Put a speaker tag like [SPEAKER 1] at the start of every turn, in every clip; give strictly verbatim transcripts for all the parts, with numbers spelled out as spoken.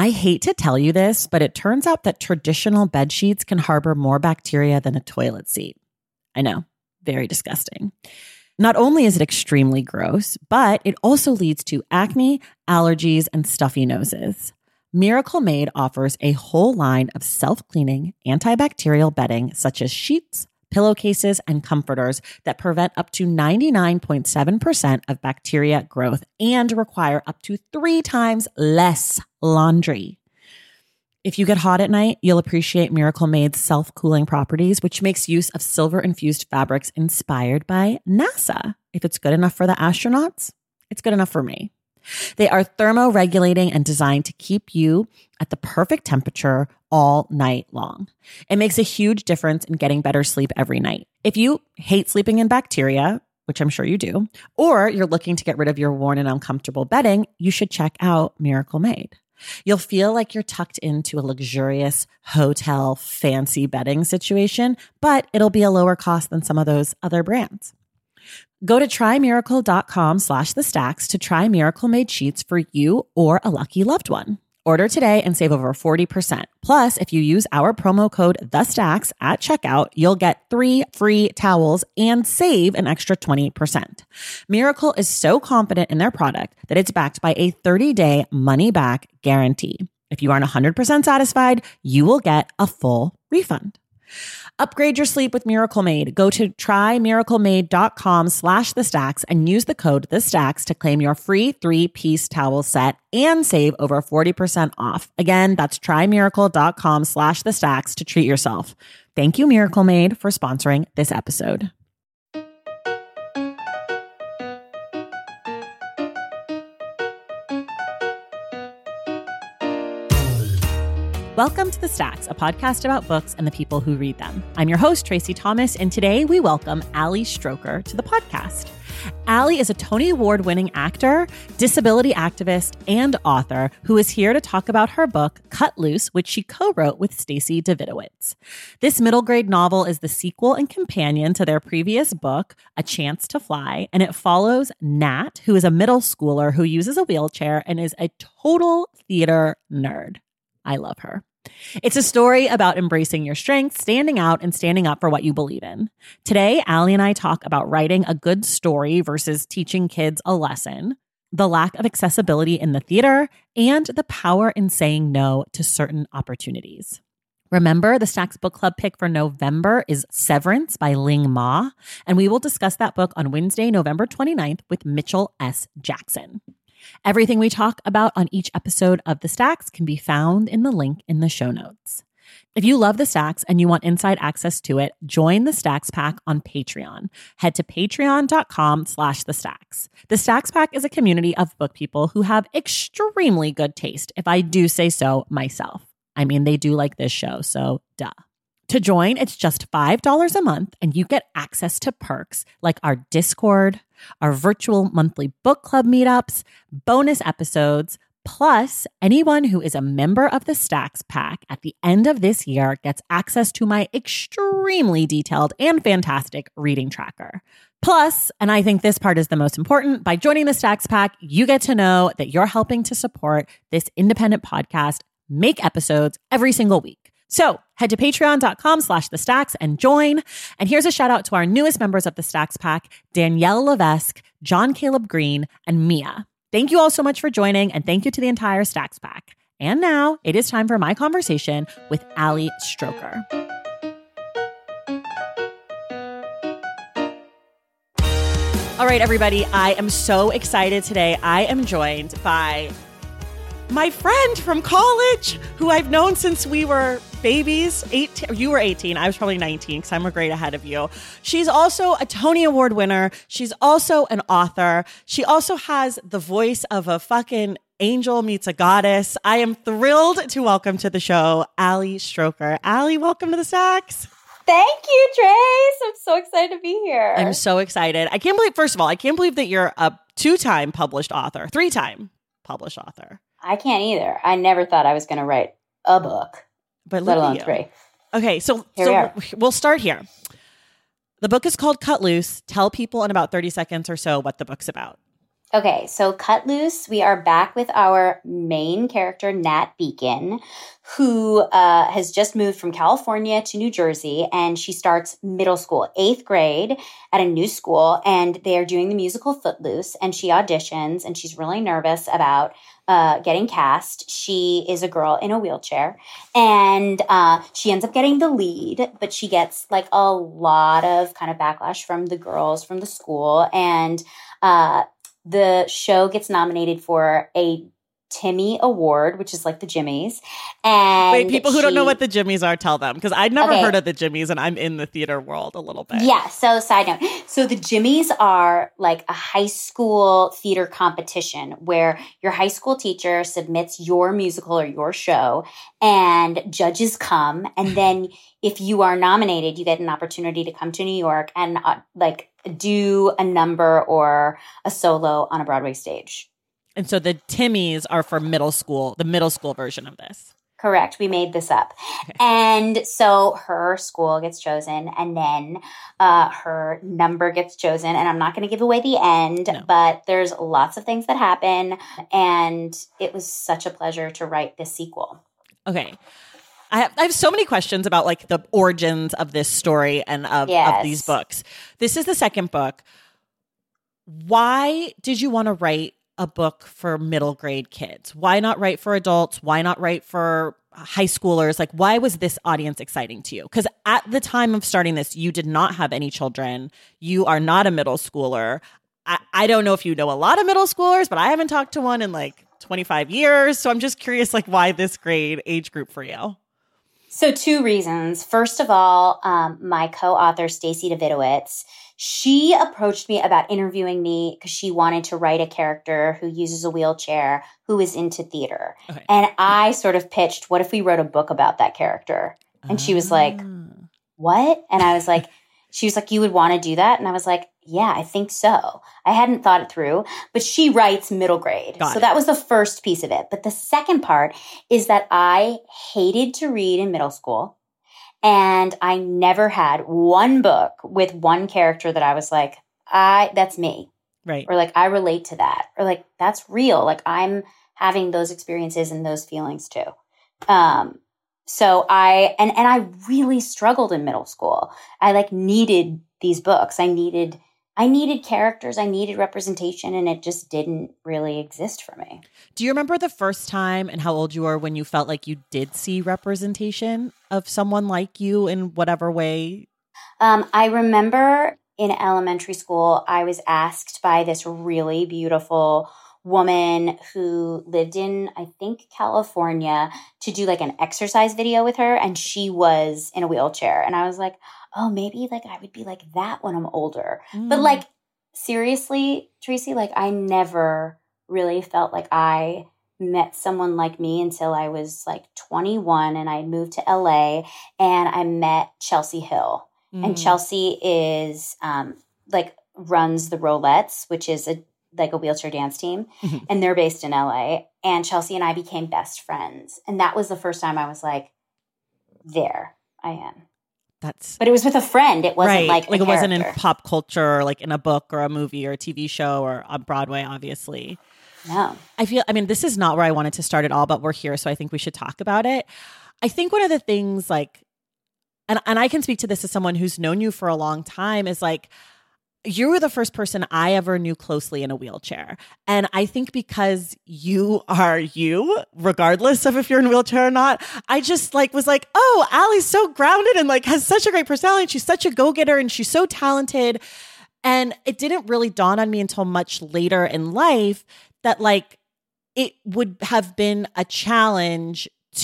[SPEAKER 1] I hate to tell you this, but it turns out that traditional bed sheets can harbor more bacteria than a toilet seat. I know, very disgusting. Not only is it extremely gross, but it also leads to acne, allergies, and stuffy noses. Miracle Made offers a whole line of self-cleaning, antibacterial bedding such as sheets, pillowcases, and comforters that prevent up to ninety-nine point seven percent of bacteria growth and require up to three times less laundry. If you get hot at night, you'll appreciate Miracle Made's self-cooling properties, which makes use of silver-infused fabrics inspired by NASA. If it's good enough for the astronauts, it's good enough for me. They are thermoregulating and designed to keep you at the perfect temperature all night long. It makes a huge difference in getting better sleep every night. If you hate sleeping in bacteria, which I'm sure you do, or you're looking to get rid of your worn and uncomfortable bedding, you should check out Miracle Made. You'll feel like you're tucked into a luxurious hotel fancy bedding situation, but it'll be a lower cost than some of those other brands. Go to trymiracle.com slash the stacks to try Miracle Made sheets for you or a lucky loved one. Order today and save over forty percent. Plus, if you use our promo code THESTACKS at checkout, you'll get three free towels and save an extra twenty percent. Miracle is so confident in their product that it's backed by a thirty-day money-back guarantee. If you aren't one hundred percent satisfied, you will get a full refund. Upgrade your sleep with Miracle Made. Go to trymiraclemade.com slash the stacks and use the code the stacks to claim your free three-piece towel set and save over forty percent off. Again, that's trymiracle.com slash the stacks to treat yourself. Thank you, Miracle Made, for sponsoring this episode. Welcome to The Stacks, a podcast about books and the people who read them. I'm your host, Tracy Thomas, and today we welcome Ali Stroker to the podcast. Ali is a Tony Award-winning actor, disability activist, and author who is here to talk about her book, Cut Loose, which she co-wrote with Stacey Davidowitz. This middle-grade novel is the sequel and companion to their previous book, A Chance to Fly, and it follows Nat, who is a middle schooler who uses a wheelchair and is a total theater nerd. I love her. It's a story about embracing your strengths, standing out, and standing up for what you believe in. Today, Ali and I talk about writing a good story versus teaching kids a lesson, the lack of accessibility in the theater, and the power in saying no to certain opportunities. Remember, the Stacks Book Club pick for November is Severance by Ling Ma, and we will discuss that book on Wednesday, November twenty-ninth with Mitchell S. Jackson. Everything we talk about on each episode of The Stacks can be found in the link in the show notes. If you love The Stacks and you want inside access to it, join the Stacks Pack on Patreon. Head to patreon.com slash the stacks. The Stacks Pack is a community of book people who have extremely good taste, if I do say so myself. I mean, they do like this show, so duh. To join, it's just five dollars a month, and you get access to perks like our Discord, our virtual monthly book club meetups, bonus episodes, plus anyone who is a member of the Stacks Pack at the end of this year gets access to my extremely detailed and fantastic reading tracker. Plus, and I think this part is the most important, by joining the Stacks Pack, you get to know that you're helping to support this independent podcast make episodes every single week. So head to patreon.com slash the stacks and join. And here's a shout out to our newest members of the Stacks Pack, Danielle Levesque, John Caleb Green, and Mia. Thank you all so much for joining, and thank you to the entire Stacks Pack. And now it is time for my conversation with Ali Stroker. All right, everybody, I am so excited today. I am joined by my friend from college who I've known since we were babies. eighteen, you were eighteen. I was probably nineteen because I'm a grade ahead of you. She's also a Tony Award winner. She's also an author. She also has the voice of a fucking angel meets a goddess. I am thrilled to welcome to the show Ali Stroker. Ali, welcome to the Stacks.
[SPEAKER 2] Thank you, Trace. I'm so excited to be here.
[SPEAKER 1] I'm so excited. I can't believe, first of all, I can't believe that you're a two-time published author, three-time published author.
[SPEAKER 2] I can't either. I never thought I was going to write a book,
[SPEAKER 1] but
[SPEAKER 2] let alone three.
[SPEAKER 1] Okay, so,
[SPEAKER 2] here
[SPEAKER 1] so
[SPEAKER 2] we
[SPEAKER 1] we'll start here. The book is called Cut Loose. Tell people in about thirty seconds or so what the book's about.
[SPEAKER 2] Okay, so cut loose. We are back with our main character, Nat Beacon, who uh, has just moved from California to New Jersey, and she starts middle school, eighth grade at a new school, and they are doing the musical Footloose, and she auditions, and she's really nervous about uh, getting cast. She is a girl in a wheelchair, and uh, she ends up getting the lead, but she gets like a lot of kind of backlash from the girls from the school, and uh the show gets nominated for a Timmy Award, which is like the Jimmys. And
[SPEAKER 1] wait, people who
[SPEAKER 2] she,
[SPEAKER 1] don't know what the Jimmys are, tell them, because I'd never
[SPEAKER 2] okay.
[SPEAKER 1] heard of the Jimmys, and I'm in the theater world a little bit.
[SPEAKER 2] Yeah. So side note. So the Jimmys are like a high school theater competition where your high school teacher submits your musical or your show, and judges come. And then if you are nominated, you get an opportunity to come to New York and uh, like do a number or a solo on a Broadway stage.
[SPEAKER 1] And so the Timmys are for middle school, the middle school version of this.
[SPEAKER 2] Correct. We made this up. Okay. And so her school gets chosen, and then uh, her number gets chosen. And I'm not going to give away the end, no. but there's lots of things that happen. And it was such a pleasure to write this sequel.
[SPEAKER 1] Okay. I have, I have so many questions about like the origins of this story and of,
[SPEAKER 2] yes.
[SPEAKER 1] of these books. This is the second book. Why did you want to write a book for middle grade kids? Why not write for adults? Why not write for high schoolers? Like, why was this audience exciting to you? Because at the time of starting this, you did not have any children. You are not a middle schooler. I, I don't know if you know a lot of middle schoolers, but I haven't talked to one in like twenty-five years. So I'm just curious, like, why this grade age group for you?
[SPEAKER 2] So two reasons. First of all, um, my co-author, Stacey Davidowitz, she approached me about interviewing me because she wanted to write a character who uses a wheelchair who is into theater. Okay. And I sort of pitched, what if we wrote a book about that character? And she was like, what? And I was like, she was like, you would want to do that? And I was like, yeah, I think so. I hadn't thought it through, but she writes middle grade.
[SPEAKER 1] Got
[SPEAKER 2] so
[SPEAKER 1] it.
[SPEAKER 2] That was the first piece of it. But the second part is that I hated to read in middle school. And I never had one book with one character that I was like, I, that's me.
[SPEAKER 1] Right.
[SPEAKER 2] Or like, I relate to that. Or like, that's real. Like, I'm having those experiences and those feelings too. Um, so I, and, and I really struggled in middle school. I like needed these books. I needed, I needed characters. I needed representation, and it just didn't really exist for me.
[SPEAKER 1] Do you remember the first time and how old you were when you felt like you did see representation of someone like you in whatever way?
[SPEAKER 2] Um, I remember in elementary school, I was asked by this really beautiful woman who lived in, I think, California, to do like an exercise video with her. And she was in a wheelchair. And I was like, oh, maybe like I would be like that when I'm older. Mm. But like, seriously, Tracy, like I never really felt like I met someone like me until I was like twenty-one, and I moved to L A, and I met Chelsea Hill. Mm. And Chelsea is um, like runs the Rolettes, which is a like a wheelchair dance team, mm-hmm. and they're based in L A. And Chelsea and I became best friends. And that was the first time I was like, there I am.
[SPEAKER 1] That's,
[SPEAKER 2] but it was with a friend. It wasn't
[SPEAKER 1] right.
[SPEAKER 2] like
[SPEAKER 1] like
[SPEAKER 2] a
[SPEAKER 1] it wasn't in
[SPEAKER 2] character.
[SPEAKER 1] pop culture, or like in a book or a movie or a T V show or on Broadway, obviously.
[SPEAKER 2] No.
[SPEAKER 1] I feel, I mean, this is not where I wanted to start at all, but we're here. So I think we should talk about it. I think one of the things like, and, and I can speak to this as someone who's known you for a long time, is like, you were the first person I ever knew closely in a wheelchair. And I think because you are you, regardless of if you're in a wheelchair or not, I just like was like, oh, Allie's so grounded and like has such a great personality. And she's such a go-getter and she's so talented. And it didn't really dawn on me until much later in life that like it would have been a challenge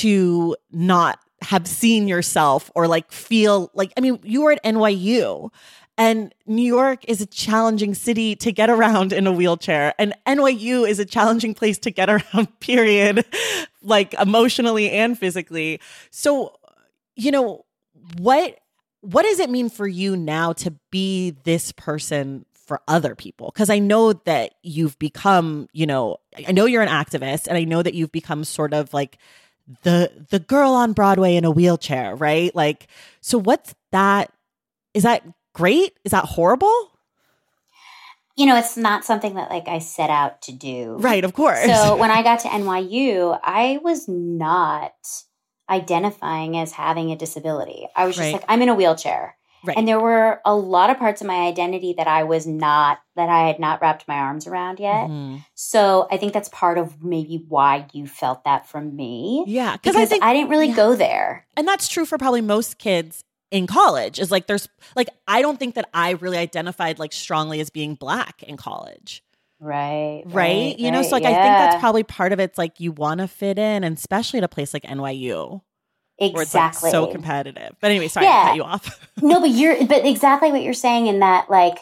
[SPEAKER 1] to not have seen yourself or like feel like, I mean, you were at N Y U. And New York is a challenging city to get around in a wheelchair. And N Y U is a challenging place to get around, period, like emotionally and physically. So, you know, what what does it mean for you now to be this person for other people? Because I know that you've become, you know, I know you're an activist, and I know that you've become sort of like the the girl on Broadway in a wheelchair, right? Like, so what's that? Is that great? Is that horrible?
[SPEAKER 2] you know, it's not something that like I set out to do.
[SPEAKER 1] Right, of course.
[SPEAKER 2] So when I got to N Y U, I was not identifying as having a disability. I was just
[SPEAKER 1] Right.
[SPEAKER 2] like, I'm in a wheelchair.
[SPEAKER 1] Right.
[SPEAKER 2] And there were a lot of parts of my identity that I was not, that I had not wrapped my arms around yet.
[SPEAKER 1] Mm-hmm.
[SPEAKER 2] So I think that's part of maybe why you felt that from me.
[SPEAKER 1] Yeah.
[SPEAKER 2] Because
[SPEAKER 1] I think
[SPEAKER 2] I didn't really
[SPEAKER 1] yeah.
[SPEAKER 2] go there.
[SPEAKER 1] And that's true for probably most kids in college is like, there's like, I don't think that I really identified like strongly as being Black in college.
[SPEAKER 2] Right.
[SPEAKER 1] Right.
[SPEAKER 2] right
[SPEAKER 1] you know,
[SPEAKER 2] right,
[SPEAKER 1] so like,
[SPEAKER 2] yeah.
[SPEAKER 1] I think that's probably part of it. It's like, you want to fit in, and especially at a place like N Y U.
[SPEAKER 2] Exactly.
[SPEAKER 1] Where it's like so competitive. But anyway, sorry
[SPEAKER 2] yeah.
[SPEAKER 1] to cut you off.
[SPEAKER 2] No, but you're, but exactly what you're saying in that, like,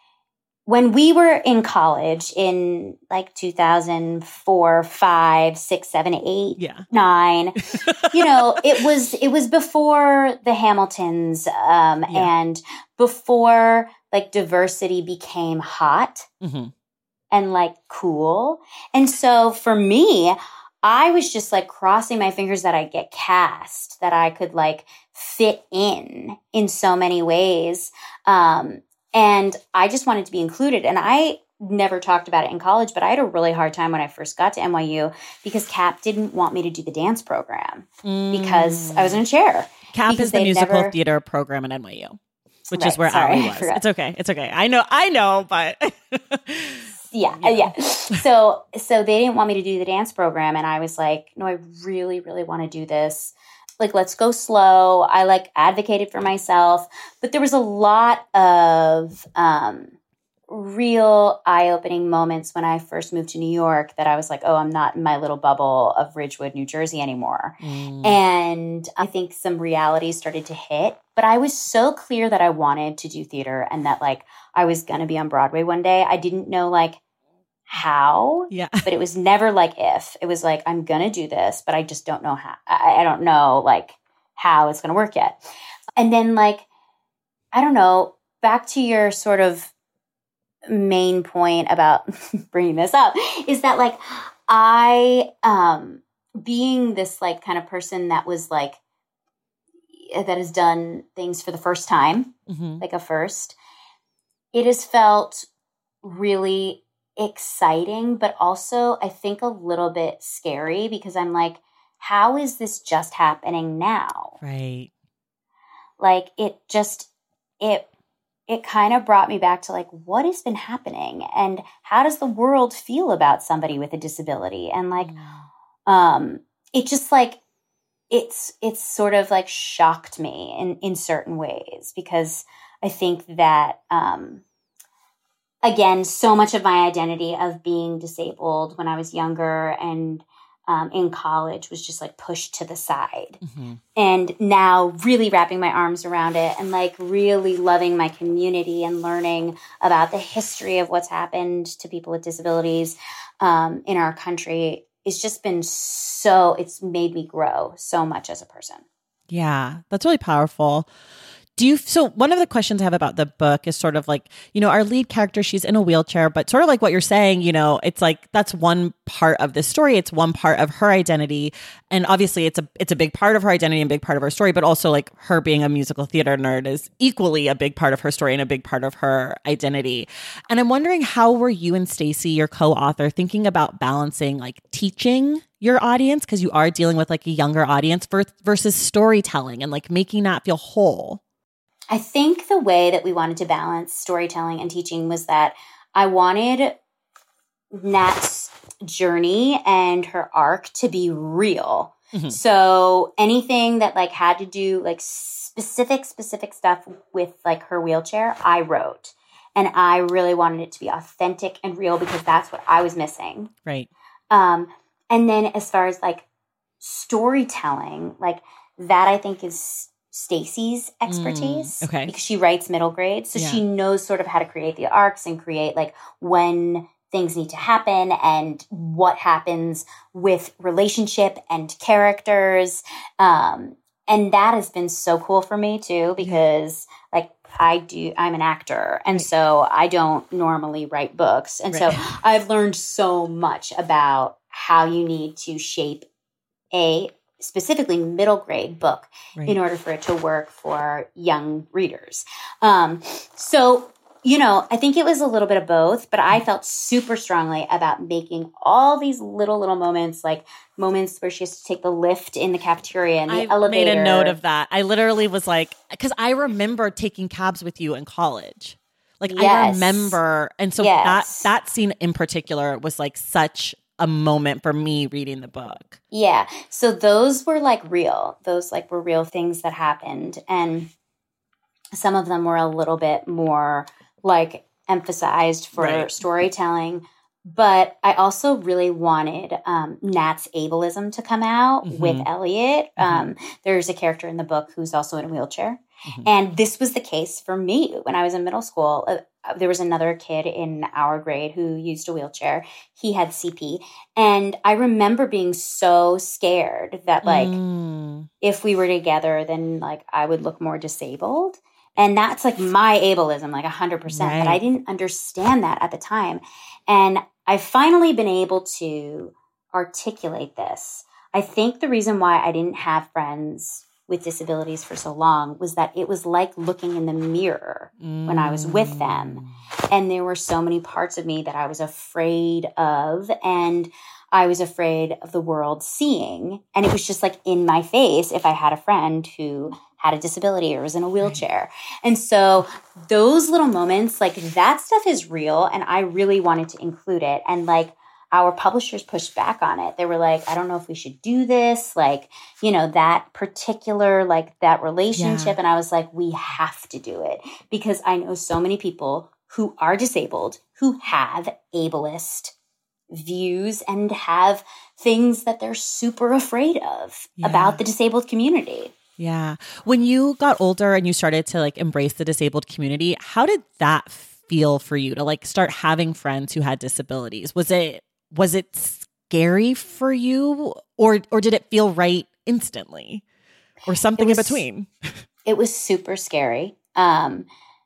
[SPEAKER 2] when we were in college in like two thousand four, five, six, seven, eight,
[SPEAKER 1] yeah.
[SPEAKER 2] nine, you know, it was, it was before the Hamiltons, um,
[SPEAKER 1] Yeah.
[SPEAKER 2] and before like diversity became hot
[SPEAKER 1] Mm-hmm.
[SPEAKER 2] and like cool. And so for me, I was just like crossing my fingers that I'd get cast, that I could like fit in in so many ways. Um, and I just wanted to be included. And I never talked about it in college, but I had a really hard time when I first got to N Y U because CAP didn't want me to do the dance program
[SPEAKER 1] Mm.
[SPEAKER 2] because I was in a chair.
[SPEAKER 1] CAP
[SPEAKER 2] because
[SPEAKER 1] is the
[SPEAKER 2] they'd
[SPEAKER 1] musical
[SPEAKER 2] never-
[SPEAKER 1] theater program at N Y U, which
[SPEAKER 2] Right,
[SPEAKER 1] is where
[SPEAKER 2] sorry,
[SPEAKER 1] Ali
[SPEAKER 2] I
[SPEAKER 1] was.
[SPEAKER 2] forgot.
[SPEAKER 1] It's okay. It's okay. I know. I know, but
[SPEAKER 2] Yeah,
[SPEAKER 1] Yeah.
[SPEAKER 2] yeah. So, so they didn't want me to do the dance program, and I was like, no, I really, really want to do this. Like, let's go slow. I like advocated for myself, but there was a lot of um, real eye-opening moments when I first moved to New York that I was like, oh, I'm not in my little bubble of Ridgewood, New Jersey anymore.
[SPEAKER 1] Mm.
[SPEAKER 2] And I think some realities started to hit, but I was so clear that I wanted to do theater and that like I was going to be on Broadway one day. I didn't know like how,
[SPEAKER 1] yeah.
[SPEAKER 2] but it was never like if. It was like, I'm going to do this, but I just don't know how. I, I don't know like how it's going to work yet. And then like, I don't know, back to your sort of main point about bringing this up is that like I, um, being this like kind of person that was like, that has done things for the first time,
[SPEAKER 1] Mm-hmm.
[SPEAKER 2] like a first, it has felt really exciting, but also I think a little bit scary because I'm like, how is this just happening now?
[SPEAKER 1] Right.
[SPEAKER 2] Like it just, it, it kind of brought me back to like, what has been happening and how does the world feel about somebody with a disability? And like, um, it just like, it's, it's sort of like shocked me in, in certain ways because I think that, um, again, so much of my identity of being disabled when I was younger and um, in college was just like pushed to the side.
[SPEAKER 1] Mm-hmm.
[SPEAKER 2] And now really wrapping my arms around it and like really loving my community and learning about the history of what's happened to people with disabilities um, in our country. It's just been so, it's made me grow so much as a person.
[SPEAKER 1] Yeah, that's really powerful. Do you, so one of the questions I have about the book is sort of like, you know, our lead character, she's in a wheelchair, but sort of like what you're saying, you know, it's like, that's one part of the story. It's one part of her identity. And obviously it's a, it's a big part of her identity and big part of her story, but also like her being a musical theater nerd is equally a big part of her story and a big part of her identity. And I'm wondering, how were you and Stacey, your co-author, thinking about balancing like teaching your audience, because you are dealing with like a younger audience, versus storytelling and like making that feel whole?
[SPEAKER 2] I think the way that we wanted to balance storytelling and teaching was that I wanted Nat's journey and her arc to be real. Mm-hmm. So anything that like had to do like specific, specific stuff with like her wheelchair, I wrote. And I really wanted it to be authentic and real because that's what I was missing.
[SPEAKER 1] Right.
[SPEAKER 2] Um, and then as far as like storytelling, like that I think is Stacey's expertise.
[SPEAKER 1] Mm, okay.
[SPEAKER 2] Because she writes middle grade. So
[SPEAKER 1] yeah.
[SPEAKER 2] she knows sort of how to create the arcs and create like when things need to happen and what happens with relationship and characters. Um, and that has been so cool for me too, because yeah. like I do, I'm an actor. And right. so I don't normally write books. And right. so I've learned so much about how you need to shape a specifically middle grade book right. in order for it to work for young readers. Um, so you know, I think it was a little bit of both, but I felt super strongly about making all these little, little moments, like moments where she has to take the lift in the cafeteria and the
[SPEAKER 1] I
[SPEAKER 2] elevator.
[SPEAKER 1] I made a note of that. I literally was like, because I remember taking cabs with you in college. Like
[SPEAKER 2] Yes.
[SPEAKER 1] I remember. And so
[SPEAKER 2] Yes.
[SPEAKER 1] that, that scene in particular was like such a moment for me reading the book.
[SPEAKER 2] Yeah. So those were like real. Those like were real things that happened. And some of them were a little bit more like emphasized for
[SPEAKER 1] Right.
[SPEAKER 2] storytelling. But I also really wanted um, Nat's ableism to come out
[SPEAKER 1] Mhm.
[SPEAKER 2] with Elliot.
[SPEAKER 1] Mhm.
[SPEAKER 2] Um, there's a character in the book who's also in a wheelchair.
[SPEAKER 1] Mhm.
[SPEAKER 2] And this was the case for me when I was in middle school. Uh, there was another kid in our grade who used a wheelchair. He had C P. And I remember being so scared that like
[SPEAKER 1] Mm.
[SPEAKER 2] if we were together, then like I would look more disabled. And that's like my ableism, like one hundred percent. But I
[SPEAKER 1] Right.
[SPEAKER 2] didn't understand that at the time. And I've finally been able to articulate this. I think the reason why I didn't have friends with disabilities for so long was that it was like looking in the mirror when I was with them. And there were so many parts of me that I was afraid of. And I was afraid of the world seeing. And it was just like in my face if I had a friend who had a disability or was in a wheelchair. And so those little moments, like that stuff is real. And I really wanted to include it. And like our publishers pushed back on it. They were like, I don't know if we should do this. Like, you know, that particular, like that relationship.
[SPEAKER 1] Yeah.
[SPEAKER 2] And I was like, we have to do it because I know so many people who are disabled, who have ableist views and have things that they're super afraid of
[SPEAKER 1] Yeah.
[SPEAKER 2] about the disabled community.
[SPEAKER 1] Yeah. When you got older and you started to like embrace the disabled community, how did that feel for you to like start having friends who had disabilities? Was it was it scary for you or or did it feel right instantly? Or something
[SPEAKER 2] was-
[SPEAKER 1] in between?
[SPEAKER 2] It was super scary. Um,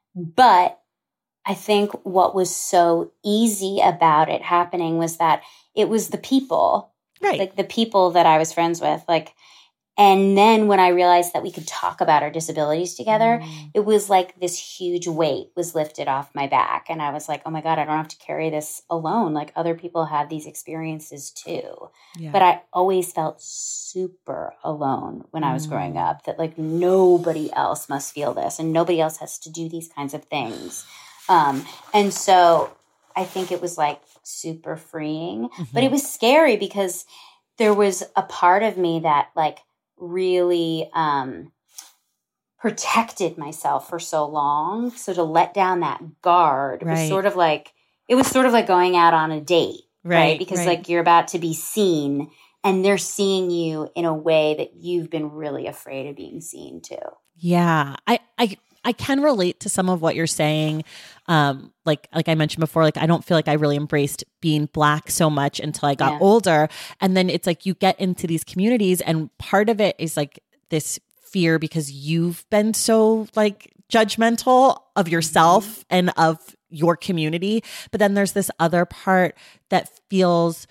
[SPEAKER 2] but I think what was so easy about it happening was that it was the people,
[SPEAKER 1] Right.
[SPEAKER 2] like the people that I was friends with. Like, and then when I realized that we could talk about our disabilities together,
[SPEAKER 1] Mm.
[SPEAKER 2] it was like this huge weight was lifted off my back. And I was like, oh my God, I don't have to carry this alone. Like other people have these experiences too.
[SPEAKER 1] Yeah.
[SPEAKER 2] But I always felt super alone when I was growing
[SPEAKER 1] Mm.
[SPEAKER 2] up, that like nobody else must feel this and nobody else has to do these kinds of things. Um, and so I think it was like super freeing,
[SPEAKER 1] Mhm.
[SPEAKER 2] but it was scary because there was a part of me that like really um, protected myself for so long. So to let down that guard was
[SPEAKER 1] Right.
[SPEAKER 2] sort of like, it was sort of like going out on a date, right?
[SPEAKER 1] Right,
[SPEAKER 2] Because
[SPEAKER 1] right.
[SPEAKER 2] like you're about to be seen and they're seeing you in a way that you've been really afraid of being seen too.
[SPEAKER 1] Yeah. I, I, I can relate to some of what you're saying. Um, like, like I mentioned before, like, I don't feel like I really embraced being Black so much until I got
[SPEAKER 2] Yeah.
[SPEAKER 1] older. And then it's like, you get into these communities and part of it is like this fear because you've been so like judgmental of yourself and of your community. But then there's this other part that feels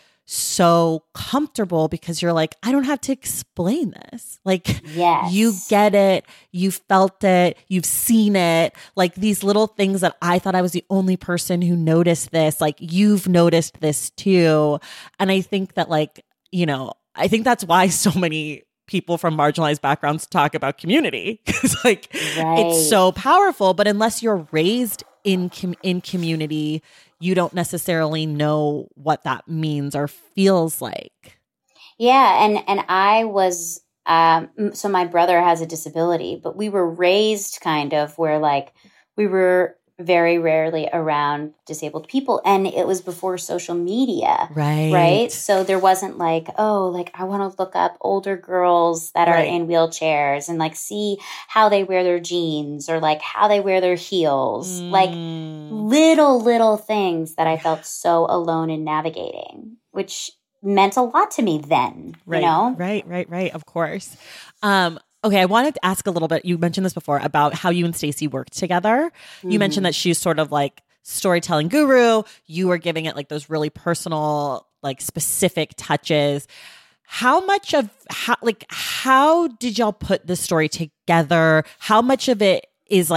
[SPEAKER 1] so comfortable because you're like, I don't have to explain this. Like,
[SPEAKER 2] Yes.
[SPEAKER 1] you get it, you felt it, you've seen it. Like these little things that I thought I was the only person who noticed this, like you've noticed this too. And I think that like, you know, I think that's why so many people from marginalized backgrounds talk about community because like
[SPEAKER 2] Right.
[SPEAKER 1] it's so powerful. But unless you're raised in com- in community, you don't necessarily know what that means or feels like.
[SPEAKER 2] Yeah, and and I was um so my brother has a disability, but we were raised kind of where like we were very rarely around disabled people and it was before social media.
[SPEAKER 1] Right.
[SPEAKER 2] Right? So there wasn't like, oh, like I want to look up older girls that are
[SPEAKER 1] Right.
[SPEAKER 2] in wheelchairs and like see how they wear their jeans or like how they wear their heels. Like
[SPEAKER 1] Mm.
[SPEAKER 2] little, little things that I felt so alone in navigating, which meant a lot to me then,
[SPEAKER 1] Right,
[SPEAKER 2] you know?
[SPEAKER 1] right, right, right. Of course. Um, okay, I wanted to ask a little bit. You mentioned this before about how you and Stacey worked together. You
[SPEAKER 2] Mhm.
[SPEAKER 1] mentioned that she's sort of like storytelling guru. You were giving it like those really personal, like specific touches. How much of how like how did y'all put this story together? How much of it is like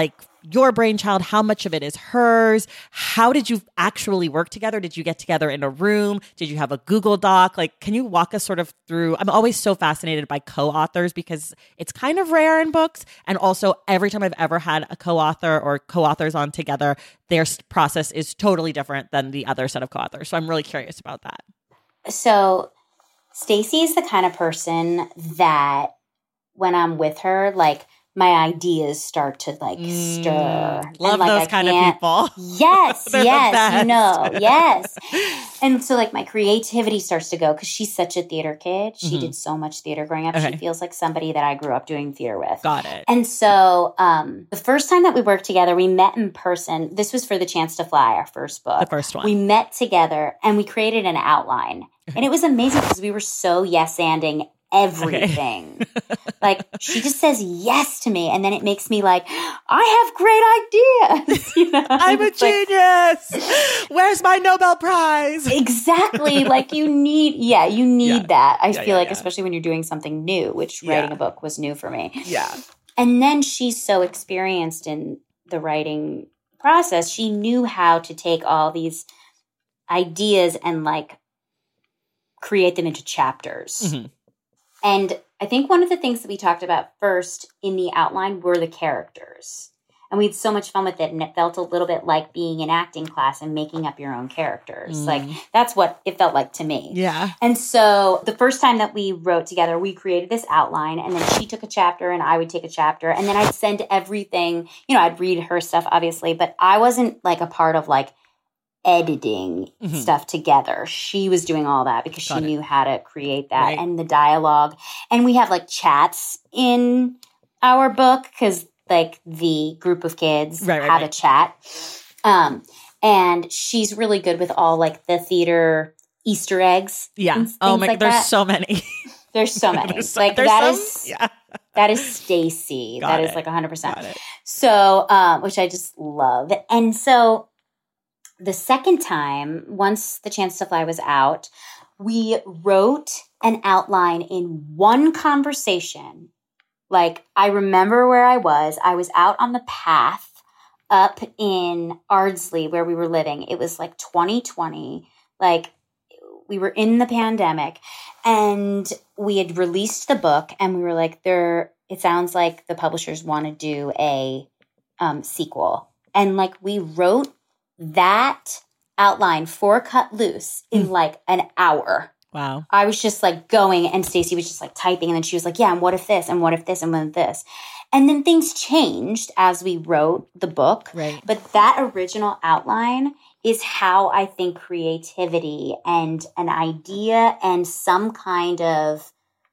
[SPEAKER 1] your brainchild? How much of it is hers? How did you actually work together? Did you get together in a room? Did you have a Google Doc? Like, can you walk us sort of through? I'm always so fascinated by co-authors because it's kind of rare in books. And also every time I've ever had a co-author or co-authors on together, their process is totally different than the other set of co-authors. So I'm really curious about that.
[SPEAKER 2] So Stacey is the kind of person that when I'm with her, like, my ideas start to like
[SPEAKER 1] Mm,
[SPEAKER 2] stir.
[SPEAKER 1] love
[SPEAKER 2] and, like,
[SPEAKER 1] those
[SPEAKER 2] I
[SPEAKER 1] kind of
[SPEAKER 2] can't-
[SPEAKER 1] people.
[SPEAKER 2] Yes,
[SPEAKER 1] They're the
[SPEAKER 2] yes,
[SPEAKER 1] best.
[SPEAKER 2] you know, yes. And so like my creativity starts to go because she's such a theater kid. She
[SPEAKER 1] Mhm.
[SPEAKER 2] did so much theater growing up.
[SPEAKER 1] Okay.
[SPEAKER 2] She feels like somebody that I grew up doing theater with.
[SPEAKER 1] Got it.
[SPEAKER 2] And so um, the first time that we worked together, we met in person. This was for The Chance to Fly, our first book.
[SPEAKER 1] The first one.
[SPEAKER 2] We met together and we created an outline. And it was amazing because we were so yes-anding everything. Like, she just says yes to me. And then it makes me like, I have great ideas. You know?
[SPEAKER 1] I'm a
[SPEAKER 2] It's like,
[SPEAKER 1] genius. Where's my Nobel Prize?
[SPEAKER 2] exactly. Like, you need, yeah, you need
[SPEAKER 1] Yeah.
[SPEAKER 2] that. I
[SPEAKER 1] Yeah,
[SPEAKER 2] feel
[SPEAKER 1] yeah,
[SPEAKER 2] like,
[SPEAKER 1] yeah.
[SPEAKER 2] especially when you're doing something new, which
[SPEAKER 1] Yeah.
[SPEAKER 2] writing a book was new for me.
[SPEAKER 1] Yeah.
[SPEAKER 2] And then she's so experienced in the writing process. She knew how to take all these ideas and like create them into chapters.
[SPEAKER 1] Mhm.
[SPEAKER 2] And I think one of the things that we talked about first in the outline were the characters. And we had so much fun with it. And it felt a little bit like being in acting class and making up your own characters.
[SPEAKER 1] Mm.
[SPEAKER 2] Like, that's what it felt like to me.
[SPEAKER 1] Yeah.
[SPEAKER 2] And so the first time that we wrote together, we created this outline, and then she took a chapter and I would take a chapter, and then I'd send everything, you know, I'd read her stuff, obviously, but I wasn't like a part of like editing
[SPEAKER 1] Mhm.
[SPEAKER 2] stuff together. She was doing all that because
[SPEAKER 1] Got
[SPEAKER 2] she
[SPEAKER 1] it.
[SPEAKER 2] knew how to create that
[SPEAKER 1] Right.
[SPEAKER 2] and the dialogue. And we have like chats in our book because like the group of kids
[SPEAKER 1] Right, right,
[SPEAKER 2] have
[SPEAKER 1] right.
[SPEAKER 2] a chat. Um, and she's really good with all like the theater Easter eggs.
[SPEAKER 1] Yeah.
[SPEAKER 2] and
[SPEAKER 1] Oh
[SPEAKER 2] things
[SPEAKER 1] my,
[SPEAKER 2] like
[SPEAKER 1] there's
[SPEAKER 2] that.
[SPEAKER 1] so many.
[SPEAKER 2] There's so many.
[SPEAKER 1] There's so-
[SPEAKER 2] like
[SPEAKER 1] there's
[SPEAKER 2] that
[SPEAKER 1] some-
[SPEAKER 2] is
[SPEAKER 1] yeah.
[SPEAKER 2] that is Stacey.
[SPEAKER 1] Got
[SPEAKER 2] That is
[SPEAKER 1] it.
[SPEAKER 2] like one hundred percent.
[SPEAKER 1] Got it.
[SPEAKER 2] So, um, which I just love. And so the second time, once The Chance to Fly was out, we wrote an outline in one conversation. Like, I remember where I was. I was out on the path up in Ardsley where we were living. It was like twenty twenty. Like, we were in the pandemic, and we had released the book, and we were like, there, it sounds like the publishers want to do a um, sequel. And like, we wrote that outline for Cut Loose in
[SPEAKER 1] Mm.
[SPEAKER 2] like an hour.
[SPEAKER 1] Wow.
[SPEAKER 2] I was just like going, and Stacey was just like typing, and then she was like, yeah, and what if this, and what if this, and what if this? And then things changed as we wrote the book.
[SPEAKER 1] Right.
[SPEAKER 2] But that original outline is how I think creativity and an idea and some kind of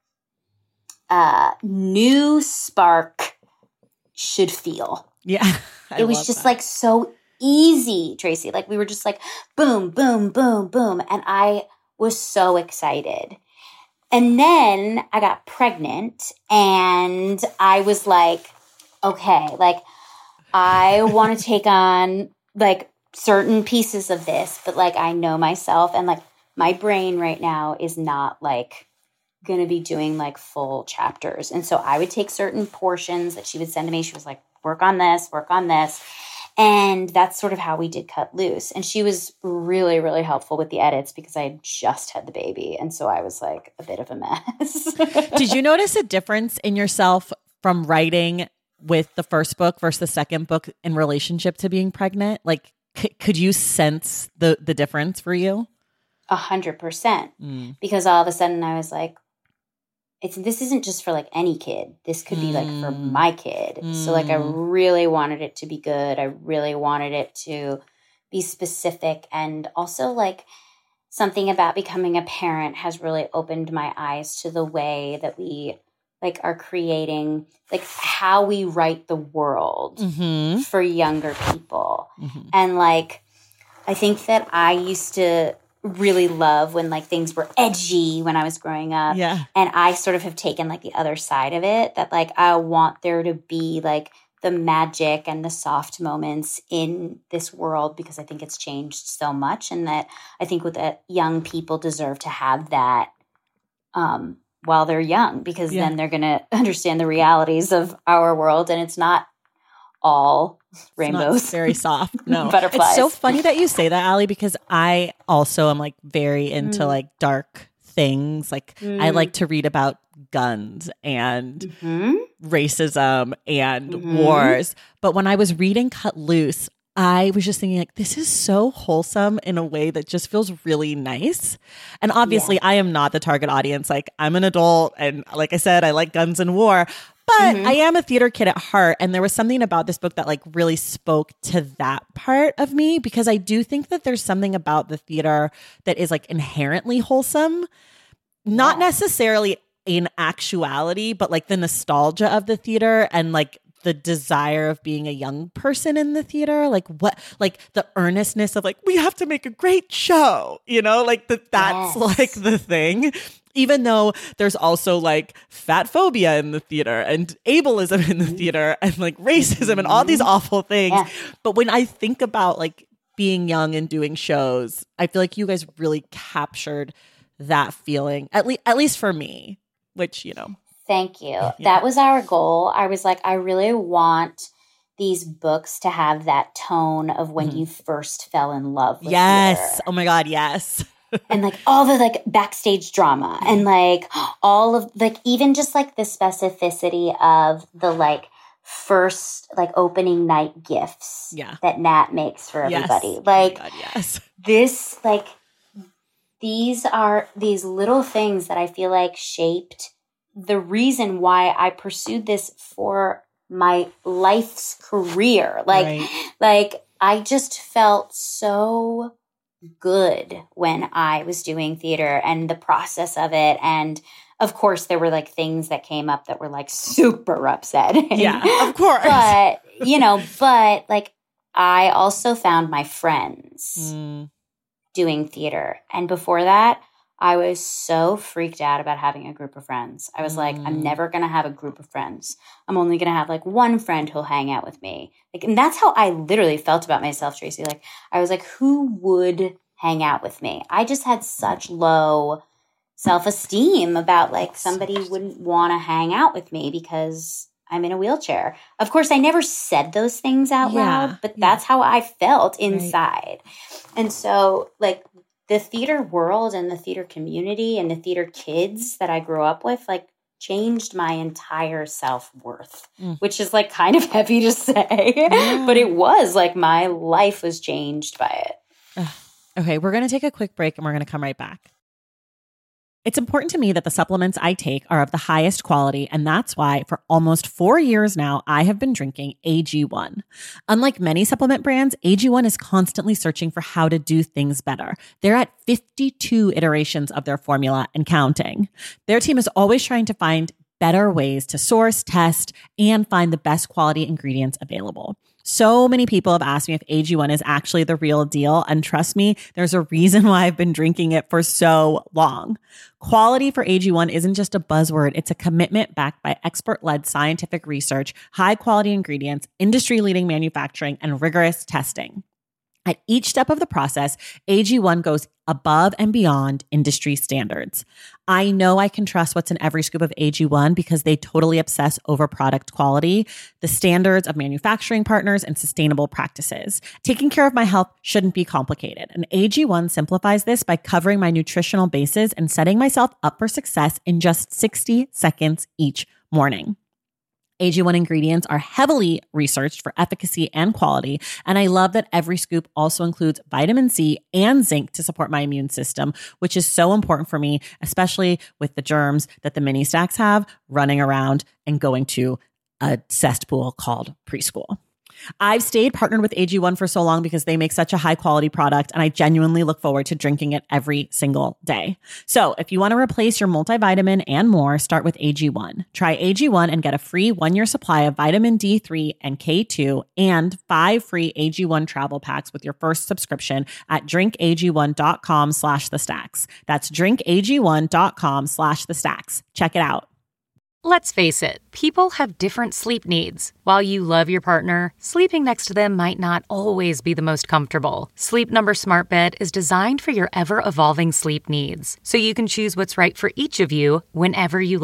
[SPEAKER 2] uh, new spark should feel.
[SPEAKER 1] Yeah. I
[SPEAKER 2] It was
[SPEAKER 1] love
[SPEAKER 2] just
[SPEAKER 1] that.
[SPEAKER 2] like so easy, Tracy. Like we were just like boom, boom, boom, boom. And I was so excited. And then I got pregnant, and I was like, okay, like I want to take on like certain pieces of this, but like I know myself, and like my brain right now is not like going to be doing like full chapters. And so I would take certain portions that she would send to me. She was like, work on this, work on this. And that's sort of how we did Cut Loose. And she was really, really helpful with the edits because I had just had the baby. And so I was like a bit of a mess.
[SPEAKER 1] Did you notice a difference in yourself from writing with the first book versus the second book in relationship to being pregnant? Like, c- could you sense the, the difference for you?
[SPEAKER 2] A hundred percent.
[SPEAKER 1] Mm.
[SPEAKER 2] Because all of a sudden I was like, it's this isn't just for like any kid. This could be like for
[SPEAKER 1] Mm.
[SPEAKER 2] my kid. So like I
[SPEAKER 1] Mm.
[SPEAKER 2] really wanted it to be good. I really wanted it to be specific, and also like something about becoming a parent has really opened my eyes to the way that we like are creating like how we write the world
[SPEAKER 1] Mm-hmm.
[SPEAKER 2] for younger people.
[SPEAKER 1] Mm-hmm.
[SPEAKER 2] And like I think that I used to really love when like things were edgy when I was growing up.
[SPEAKER 1] Yeah.
[SPEAKER 2] And I sort of have taken like the other side of it, that like I want there to be like the magic and the soft moments in this world, because I think it's changed so much, and that I think with that young people deserve to have that um, while they're young, because
[SPEAKER 1] Yeah.
[SPEAKER 2] then they're going to understand the realities of our world, and it's not all rainbows.
[SPEAKER 1] It's not very soft. No.
[SPEAKER 2] Butterflies.
[SPEAKER 1] It's so funny that you say that, Allie, because I also am like very into mm. like dark things. Like mm. I like to read about guns and mm-hmm. racism and mm-hmm. wars. But when I was reading Cut Loose, I was just thinking like, this is so wholesome in a way that just feels really nice. And obviously yeah. I am not the target audience. Like I'm an adult. And like I said, I like guns and war, but mm-hmm. I am a theater kid at heart. And there was something about this book that like really spoke to that part of me, because I do think that there's something about the theater that is like inherently wholesome, not yeah. necessarily in actuality, but like the nostalgia of the theater and like the desire of being a young person in the theater, like what, like the earnestness of like, we have to make a great show, you know, like that, that's yes. like the thing, even though there's also like fat phobia in the theater and ableism in the theater and like racism and all these awful things. Yeah. But when I think about like being young and doing shows, I feel like you guys really captured that feeling, at least, at least for me, which, you know.
[SPEAKER 2] Thank you. Yeah. That was our goal. I was like, I really want these books to have that tone of when mm-hmm. you first fell in love with
[SPEAKER 1] Yes.
[SPEAKER 2] theater.
[SPEAKER 1] Oh my God, yes.
[SPEAKER 2] And like all the like backstage drama and like all of like even just like the specificity of the like first like opening night gifts
[SPEAKER 1] yeah.
[SPEAKER 2] that Nat makes for everybody.
[SPEAKER 1] Yes.
[SPEAKER 2] Like
[SPEAKER 1] oh my God, yes.
[SPEAKER 2] this like these are these little things that I feel like shaped the reason why I pursued this for my life's career. Like, right. like I just felt so good when I was doing theater and the process of it. And of course, there were like things that came up that were like super upsetting.
[SPEAKER 1] Yeah, of course.
[SPEAKER 2] But, you know, but like I also found my friends mm. doing theater. And before that, I was so freaked out about having a group of friends. I was mm. like, I'm never going to have a group of friends. I'm only going to have like one friend who'll hang out with me. Like, and that's how I literally felt about myself, Tracy. Like, I was like, who would hang out with me? I just had such low self-esteem about like somebody wouldn't want to hang out with me because I'm in a wheelchair. Of course, I never said those things out yeah. loud, but yeah. that's how I felt inside. Right. And so like, the theater world and the theater community and the theater kids that I grew up with, like, changed my entire self-worth, mm. which is, like, kind of heavy to say. Yeah. But it was, like, my life was changed by it.
[SPEAKER 1] Ugh. Okay, we're going to take a quick break and we're going to come right back. It's important to me that the supplements I take are of the highest quality, and that's why for almost four years now, I have been drinking A G one. Unlike many supplement brands, A G one is constantly searching for how to do things better. They're at fifty-two iterations of their formula and counting. Their team is always trying to find better ways to source, test, and find the best quality ingredients available. So many people have asked me if A G one is actually the real deal. And trust me, there's a reason why I've been drinking it for so long. Quality for A G one isn't just a buzzword. It's a commitment backed by expert-led scientific research, high-quality ingredients, industry-leading manufacturing, and rigorous testing. At each step of the process, A G one goes above and beyond industry standards. I know I can trust what's in every scoop of A G one because they totally obsess over product quality, the standards of manufacturing partners, and sustainable practices. Taking care of my health shouldn't be complicated, and A G one simplifies this by covering my nutritional bases and setting myself up for success in just sixty seconds each morning. A G one ingredients are heavily researched for efficacy and quality, and I love that every scoop also includes vitamin C and zinc to support my immune system, which is so important for me, especially with the germs that the mini stacks have running around and going to a cesspool called preschool. I've stayed partnered with A G one for so long because they make such a high quality product, and I genuinely look forward to drinking it every single day. So if you want to replace your multivitamin and more, start with A G one. Try A G one and get a free one-year supply of vitamin D three and K two and five free A G one travel packs with your first subscription at drinkag1.com slash the stacks. That's drinkag1.com slash the stacks. Check it out.
[SPEAKER 3] Let's face it, people have different sleep needs. While you love your partner, sleeping next to them might not always be the most comfortable. Sleep Number Smart Bed is designed for your ever-evolving sleep needs, so you can choose what's right for each of you whenever you like.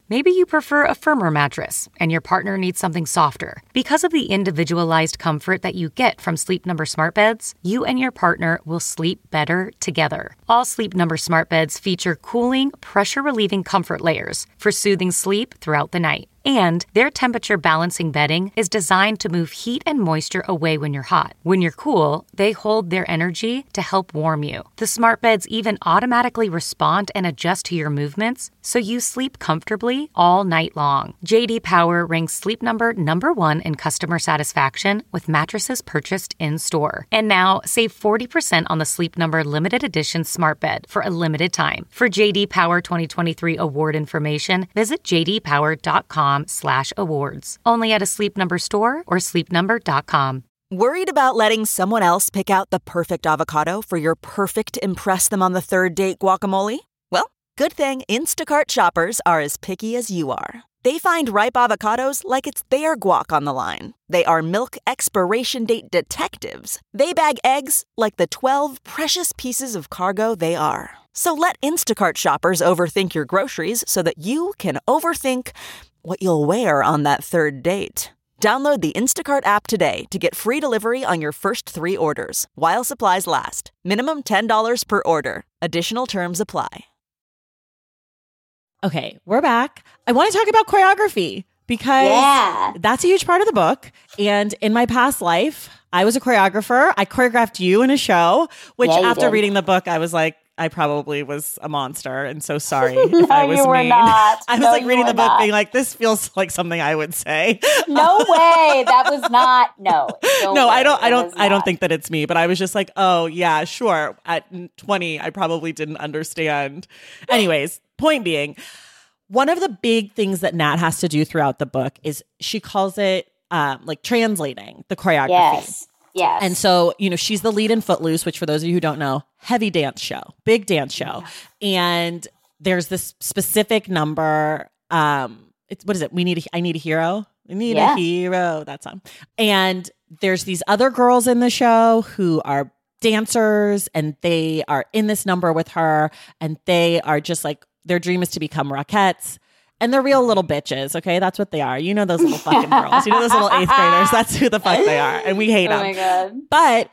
[SPEAKER 3] Maybe you prefer a firmer mattress and your partner needs something softer. Because of the individualized comfort that you get from Sleep Number smart beds, you and your partner will sleep better together. All Sleep Number smart beds feature cooling, pressure-relieving comfort layers for soothing sleep throughout the night. And their temperature balancing bedding is designed to move heat and moisture away when you're hot. When you're cool, they hold their energy to help warm you. The smart beds even automatically respond and adjust to your movements, so you sleep comfortably all night long. J D Power ranks Sleep Number number one in customer satisfaction with mattresses purchased in-store. And now, save forty percent on the Sleep Number limited edition smart bed for a limited time. For J D Power twenty twenty-three award information, visit j d power dot com slash awards. Only at a Sleep Number store or sleep number dot com.
[SPEAKER 4] Worried about letting someone else pick out the perfect avocado for your perfect impress them on the third date guacamole? Well, good thing Instacart shoppers are as picky as you are. They find ripe avocados like it's their guac on the line. They are milk expiration date detectives. They bag eggs like the twelve precious pieces of cargo they are. So let Instacart shoppers overthink your groceries so that you can overthink what you'll wear on that third date. Download the Instacart app today to get free delivery on your first three orders, while supplies last. Minimum ten dollars per order. Additional terms apply.
[SPEAKER 1] Okay, we're back. I want to talk about choreography because
[SPEAKER 2] yeah.
[SPEAKER 1] that's a huge part of the book. And in my past life, I was a choreographer. I choreographed you in a show, which
[SPEAKER 2] yeah,
[SPEAKER 1] after
[SPEAKER 2] did.
[SPEAKER 1] reading the book, I was like, I probably was a monster and so sorry
[SPEAKER 2] no,
[SPEAKER 1] if I was
[SPEAKER 2] you were
[SPEAKER 1] mean.
[SPEAKER 2] not.
[SPEAKER 1] I was
[SPEAKER 2] no,
[SPEAKER 1] like reading the book
[SPEAKER 2] not.
[SPEAKER 1] being like, this feels like something I would say.
[SPEAKER 2] No way. That was not. No.
[SPEAKER 1] No, I don't I don't I don't
[SPEAKER 2] not.
[SPEAKER 1] think that it's me, but I was just like, oh yeah, sure. At twenty, I probably didn't understand. Anyways, point being, one of the big things that Nat has to do throughout the book is she calls it um, like translating the choreography.
[SPEAKER 2] Yes. Yes.
[SPEAKER 1] And so, you know, she's the lead in Footloose, which for those of you who don't know, heavy dance show, big dance show. And there's this specific number. Um, it's what is it? We need a, I need a hero. We need
[SPEAKER 2] yeah.
[SPEAKER 1] a hero. That song. And there's these other girls in the show who are dancers and they are in this number with her and they are just like, their dream is to become Rockettes. And they're real little bitches, okay? That's what they are. You know those little fucking girls. You know those little eighth graders. That's who the fuck they are. And we hate
[SPEAKER 2] oh
[SPEAKER 1] them.
[SPEAKER 2] Oh my God.
[SPEAKER 1] But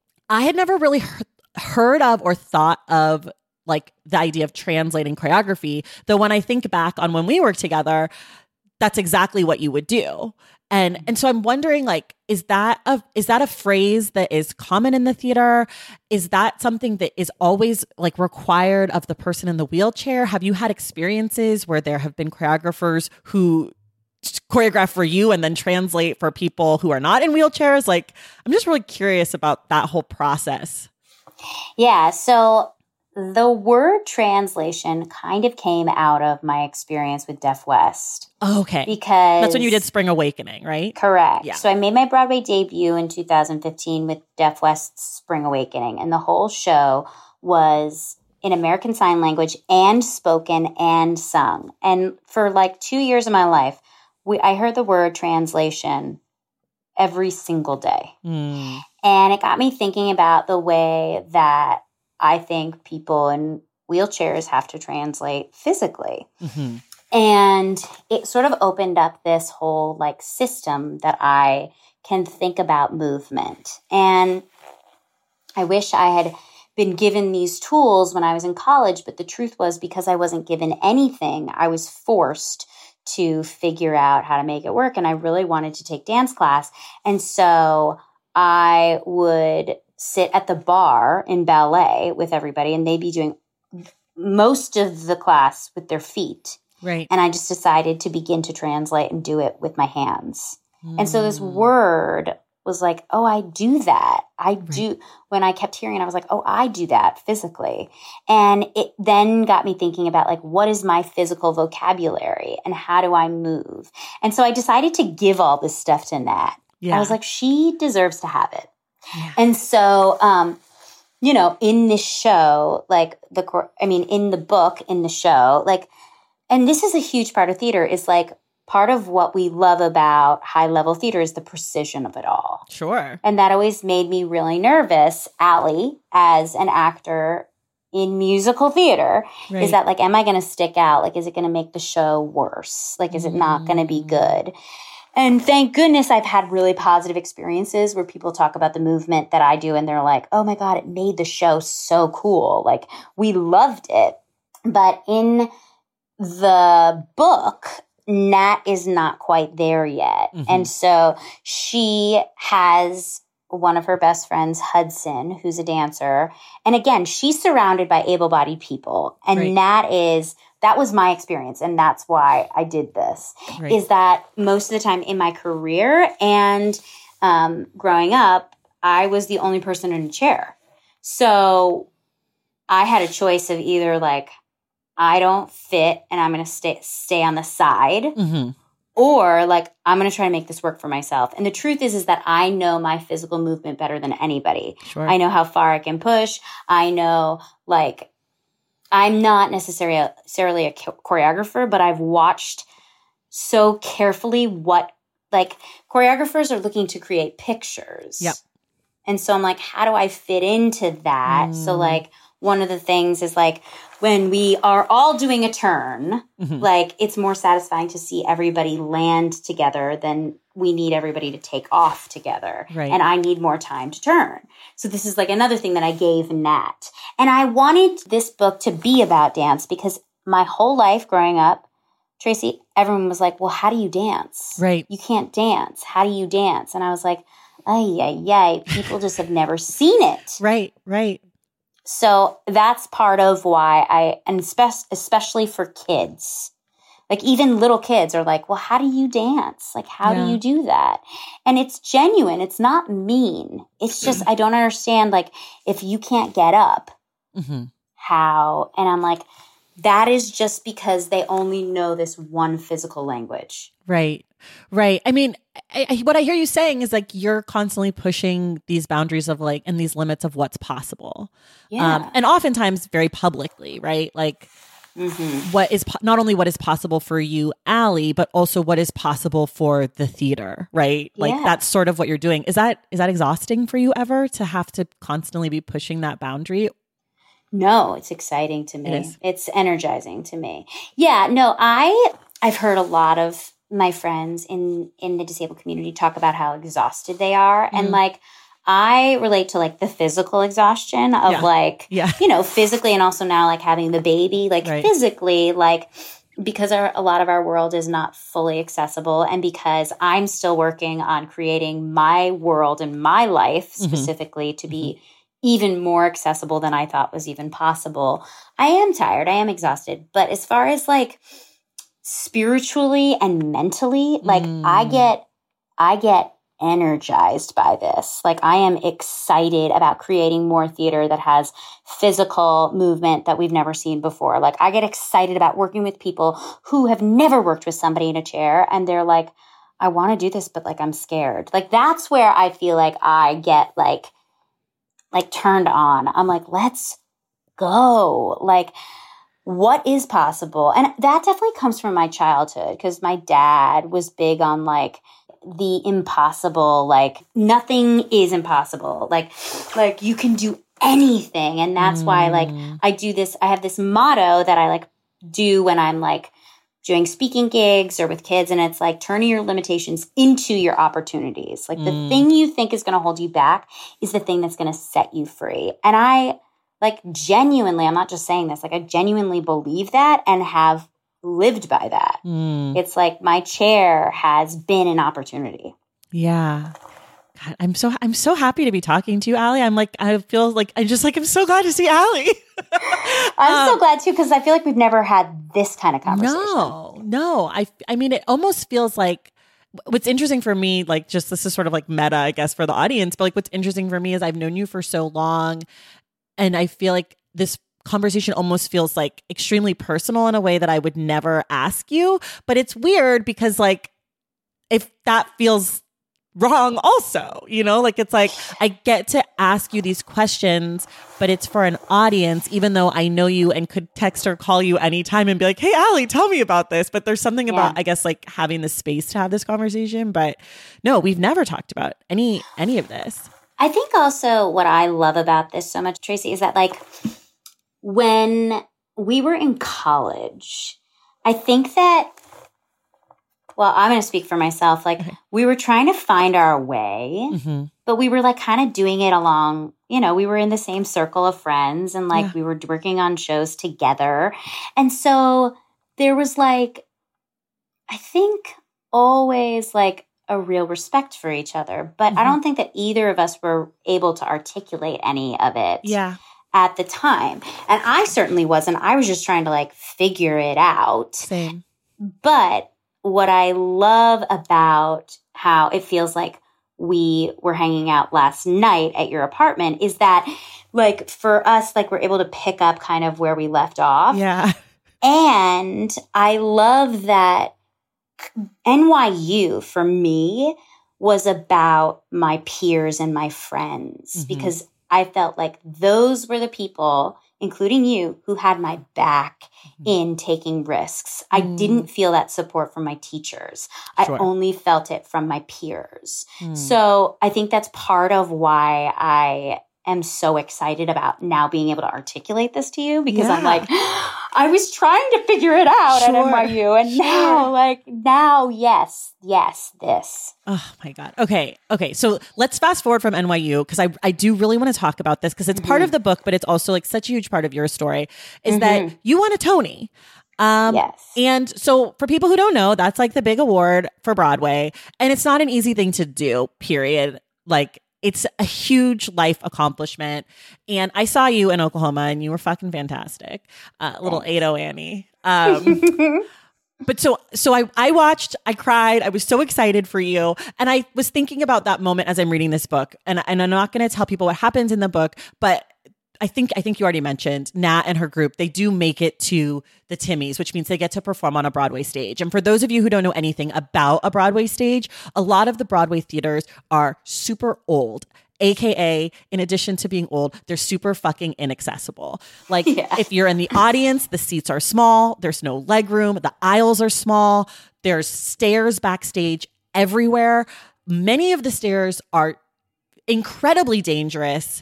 [SPEAKER 1] I had never really he- heard of or thought of like the idea of translating choreography. Though when I think back on when we worked together, that's exactly what you would do. And and so I'm wondering, like, is that a is that a phrase that is common in the theater? Is that something that is always like required of the person in the wheelchair? Have you had experiences where there have been choreographers who choreograph for you and then translate for people who are not in wheelchairs? Like, I'm just really curious about that whole process.
[SPEAKER 2] Yeah. So the word translation kind of came out of my experience with Deaf West.
[SPEAKER 1] Oh, okay.
[SPEAKER 2] Because
[SPEAKER 1] that's when you did Spring Awakening, right?
[SPEAKER 2] Correct.
[SPEAKER 1] Yeah.
[SPEAKER 2] So I made my Broadway debut in two thousand fifteen with Deaf West's Spring Awakening. And the whole show was in American Sign Language and spoken and sung. And for like two years of my life, we I heard the word translation every single day.
[SPEAKER 1] Mm.
[SPEAKER 2] And it got me thinking about the way that I think people in wheelchairs have to translate physically.
[SPEAKER 1] Mm-hmm.
[SPEAKER 2] And it sort of opened up this whole like system that I can think about movement. And I wish I had been given these tools when I was in college, but the truth was because I wasn't given anything, I was forced to figure out how to make it work. And I really wanted to take dance class. And so I would sit at the bar in ballet with everybody and they'd be doing most of the class with their feet.
[SPEAKER 1] Right.
[SPEAKER 2] And I just decided to begin to translate and do it with my hands. Mm. And so this word was like, oh, I do that. I right. do. When I kept hearing it, I was like, oh, I do that physically. And it then got me thinking about like, what is my physical vocabulary and how do I move? And so I decided to give all this stuff to Nat. Yeah. I was like, she deserves to have it. Yeah. And so, um, you know, in this show, like the, I mean, in the book, in the show, like, and this is a huge part of theater is like part of what we love about high level theater is the precision of it all.
[SPEAKER 1] Sure.
[SPEAKER 2] And that always made me really nervous. Allie, as an actor, in musical theater
[SPEAKER 1] Right.
[SPEAKER 2] is that like, am I going to stick out? Like, is it going to make the show worse? Like, is it not going to be good? And thank goodness I've had really positive experiences where people talk about the movement that I do and they're like, oh my God, it made the show so cool. Like, we loved it. But in the book, Nat is not quite there yet.
[SPEAKER 1] Mm-hmm.
[SPEAKER 2] And so she has one of her best friends, Hudson, who's a dancer. And again, she's surrounded by able-bodied people. And
[SPEAKER 1] Right.
[SPEAKER 2] Nat is, that was my experience. And that's why I did this,
[SPEAKER 1] Right.
[SPEAKER 2] is that most of the time in my career and um, growing up, I was the only person in a chair. So I had a choice of either like, I don't fit and I'm going to stay stay on the side,
[SPEAKER 1] Mm-hmm.
[SPEAKER 2] or like, I'm going to try to make this work for myself. And the truth is, is that I know my physical movement better than anybody.
[SPEAKER 1] Sure.
[SPEAKER 2] I know how far I can push. I know, like, I'm not necessarily a, necessarily a choreographer, but I've watched so carefully what, like, choreographers are looking to create pictures.
[SPEAKER 1] Yep.
[SPEAKER 2] And so I'm like, how do I fit into that?
[SPEAKER 1] Mm.
[SPEAKER 2] So, like, one of the things is like when we are all doing a turn,
[SPEAKER 1] Mhm.
[SPEAKER 2] like it's more satisfying to see everybody land together than we need everybody to take off together.
[SPEAKER 1] Right.
[SPEAKER 2] And I need more time to turn. So this is like another thing that I gave Nat. And I wanted this book to be about dance because my whole life growing up, Tracy, everyone was like, well, how do you dance?
[SPEAKER 1] Right.
[SPEAKER 2] You can't dance. How do you dance? And I was like, ay, ay, ay. People just have never seen it.
[SPEAKER 1] Right. Right.
[SPEAKER 2] So that's part of why I, and spe- especially for kids, like even little kids are like, well, how do you dance? Like, how
[SPEAKER 1] Yeah.
[SPEAKER 2] do you do that? And it's genuine. It's not mean. It's just, I don't understand, like, if you can't get up,
[SPEAKER 1] Mm-hmm.
[SPEAKER 2] how? And I'm like, that is just because they only know this one physical language.
[SPEAKER 1] Right. Right. I mean, I, I, what I hear you saying is like you're constantly pushing these boundaries of like and these limits of what's possible.
[SPEAKER 2] Yeah.
[SPEAKER 1] Um, and oftentimes very publicly, right? Like
[SPEAKER 2] Mm-hmm.
[SPEAKER 1] what is po- not only what is possible for you, Allie, but also what is possible for the theater, right? Like
[SPEAKER 2] Yeah.
[SPEAKER 1] that's sort of what you're doing. Is that is that exhausting for you ever to have to constantly be pushing that boundary?
[SPEAKER 2] No, it's exciting to me.
[SPEAKER 1] It is.
[SPEAKER 2] It's energizing to me. Yeah, no, I I've heard a lot of my friends in in the disabled community talk about how exhausted they are,
[SPEAKER 1] Mm-hmm.
[SPEAKER 2] and like I relate to like the physical exhaustion of
[SPEAKER 1] Yeah.
[SPEAKER 2] like
[SPEAKER 1] Yeah.
[SPEAKER 2] you know, physically, and also now like having the baby, like
[SPEAKER 1] Right.
[SPEAKER 2] physically, like because our, a lot of our world is not fully accessible, and because I'm still working on creating my world and my life
[SPEAKER 1] Mhm.
[SPEAKER 2] specifically to be even more accessible than I thought was even possible. I am tired. I am exhausted. But as far as like spiritually and mentally, like
[SPEAKER 1] Mm.
[SPEAKER 2] I get, I get energized by this. Like I am excited about creating more theater that has physical movement that we've never seen before. Like I get excited about working with people who have never worked with somebody in a chair and they're like, I want to do this, but like I'm scared. Like that's where I feel like I get like, like turned on. I'm like, let's go. Like, what is possible? And that definitely comes from my childhood because my dad was big on like the impossible, like nothing is impossible. Like, like you can do anything. And that's mm. why like I do this, I have this motto that I like do when I'm like doing speaking gigs or with kids. And it's like turning your limitations into your opportunities. Like the
[SPEAKER 1] Mm.
[SPEAKER 2] thing you think is going to hold you back is the thing that's going to set you free. And I like genuinely, I'm not just saying this, like I genuinely believe that and have lived by that.
[SPEAKER 1] Mm.
[SPEAKER 2] It's like my chair has been an opportunity.
[SPEAKER 1] Yeah. God, I'm so I'm so happy to be talking to you, Allie. I'm like I feel like I just like I'm so glad to see Allie.
[SPEAKER 2] I'm
[SPEAKER 1] um,
[SPEAKER 2] so glad too because I feel like we've never had this kind of conversation.
[SPEAKER 1] No, no. I I mean, it almost feels like what's interesting for me, like just this is sort of like meta, I guess, for the audience. But like what's interesting for me is I've known you for so long, and I feel like this conversation almost feels like extremely personal in a way that I would never ask you. But it's weird because like if that feels wrong also, you know, like it's like I get to ask you these questions, but it's for an audience, even though I know you and could text or call you anytime and be like, hey, Allie, tell me about this. But there's something
[SPEAKER 2] Yeah.
[SPEAKER 1] about, I guess, like having the space to have this conversation. But no, we've never talked about any any of this.
[SPEAKER 2] I think also what I love about this so much, Tracy, is that like when we were in college, I think that, well, I'm going to speak for myself. Like, okay. we were trying to find our way, mm-hmm. but we were like kind of doing it along, you know, we were in the same circle of friends and like yeah. we were working on shows together. And so there was like, I think always like a real respect for each other. But mm-hmm. I don't think that either of us were able to articulate any of it
[SPEAKER 1] yeah.
[SPEAKER 2] at the time. And I certainly wasn't. I was just trying to like figure it out.
[SPEAKER 1] Same.
[SPEAKER 2] But what I love about how it feels like we were hanging out last night at your apartment is that like for us, like we're able to pick up kind of where we left off.
[SPEAKER 1] Yeah.
[SPEAKER 2] And I love that N Y U for me was about my peers and my friends mm-hmm. because I felt like those were the people, including you, who had my back mm-hmm. in taking risks. Mm. I didn't feel that support from my teachers. Sure. I only felt it from my peers. Mm. So I think that's part of why I am so excited about now being able to articulate this to you because yeah. I'm like, I was trying to figure it out sure. at N Y U and sure. now like now, yes, yes, this.
[SPEAKER 1] Oh my God. Okay. Okay. So let's fast forward from N Y U because I, I do really want to talk about this because it's mm-hmm. part of the book, but it's also like such a huge part of your story is mm-hmm. that you won a Tony. Um,
[SPEAKER 2] yes.
[SPEAKER 1] And so for people who don't know, that's like the big award for Broadway. And it's not an easy thing to do, period. Like, it's a huge life accomplishment. And I saw you in Oklahoma and you were fucking fantastic. Uh, little Ado Annie. Um, but so so I, I watched, I cried. I was so excited for you. And I was thinking about that moment as I'm reading this book. And, and I'm not going to tell people what happens in the book, but I think I think you already mentioned Nat and her group. They do make it to the Timmys, which means they get to perform on a Broadway stage. And for those of you who don't know anything about a Broadway stage, a lot of the Broadway theaters are super old. A K A, in addition to being old, they're super fucking inaccessible. Like yeah. if you're in the audience, the seats are small. There's no leg room. The aisles are small. There's stairs backstage everywhere. Many of the stairs are incredibly dangerous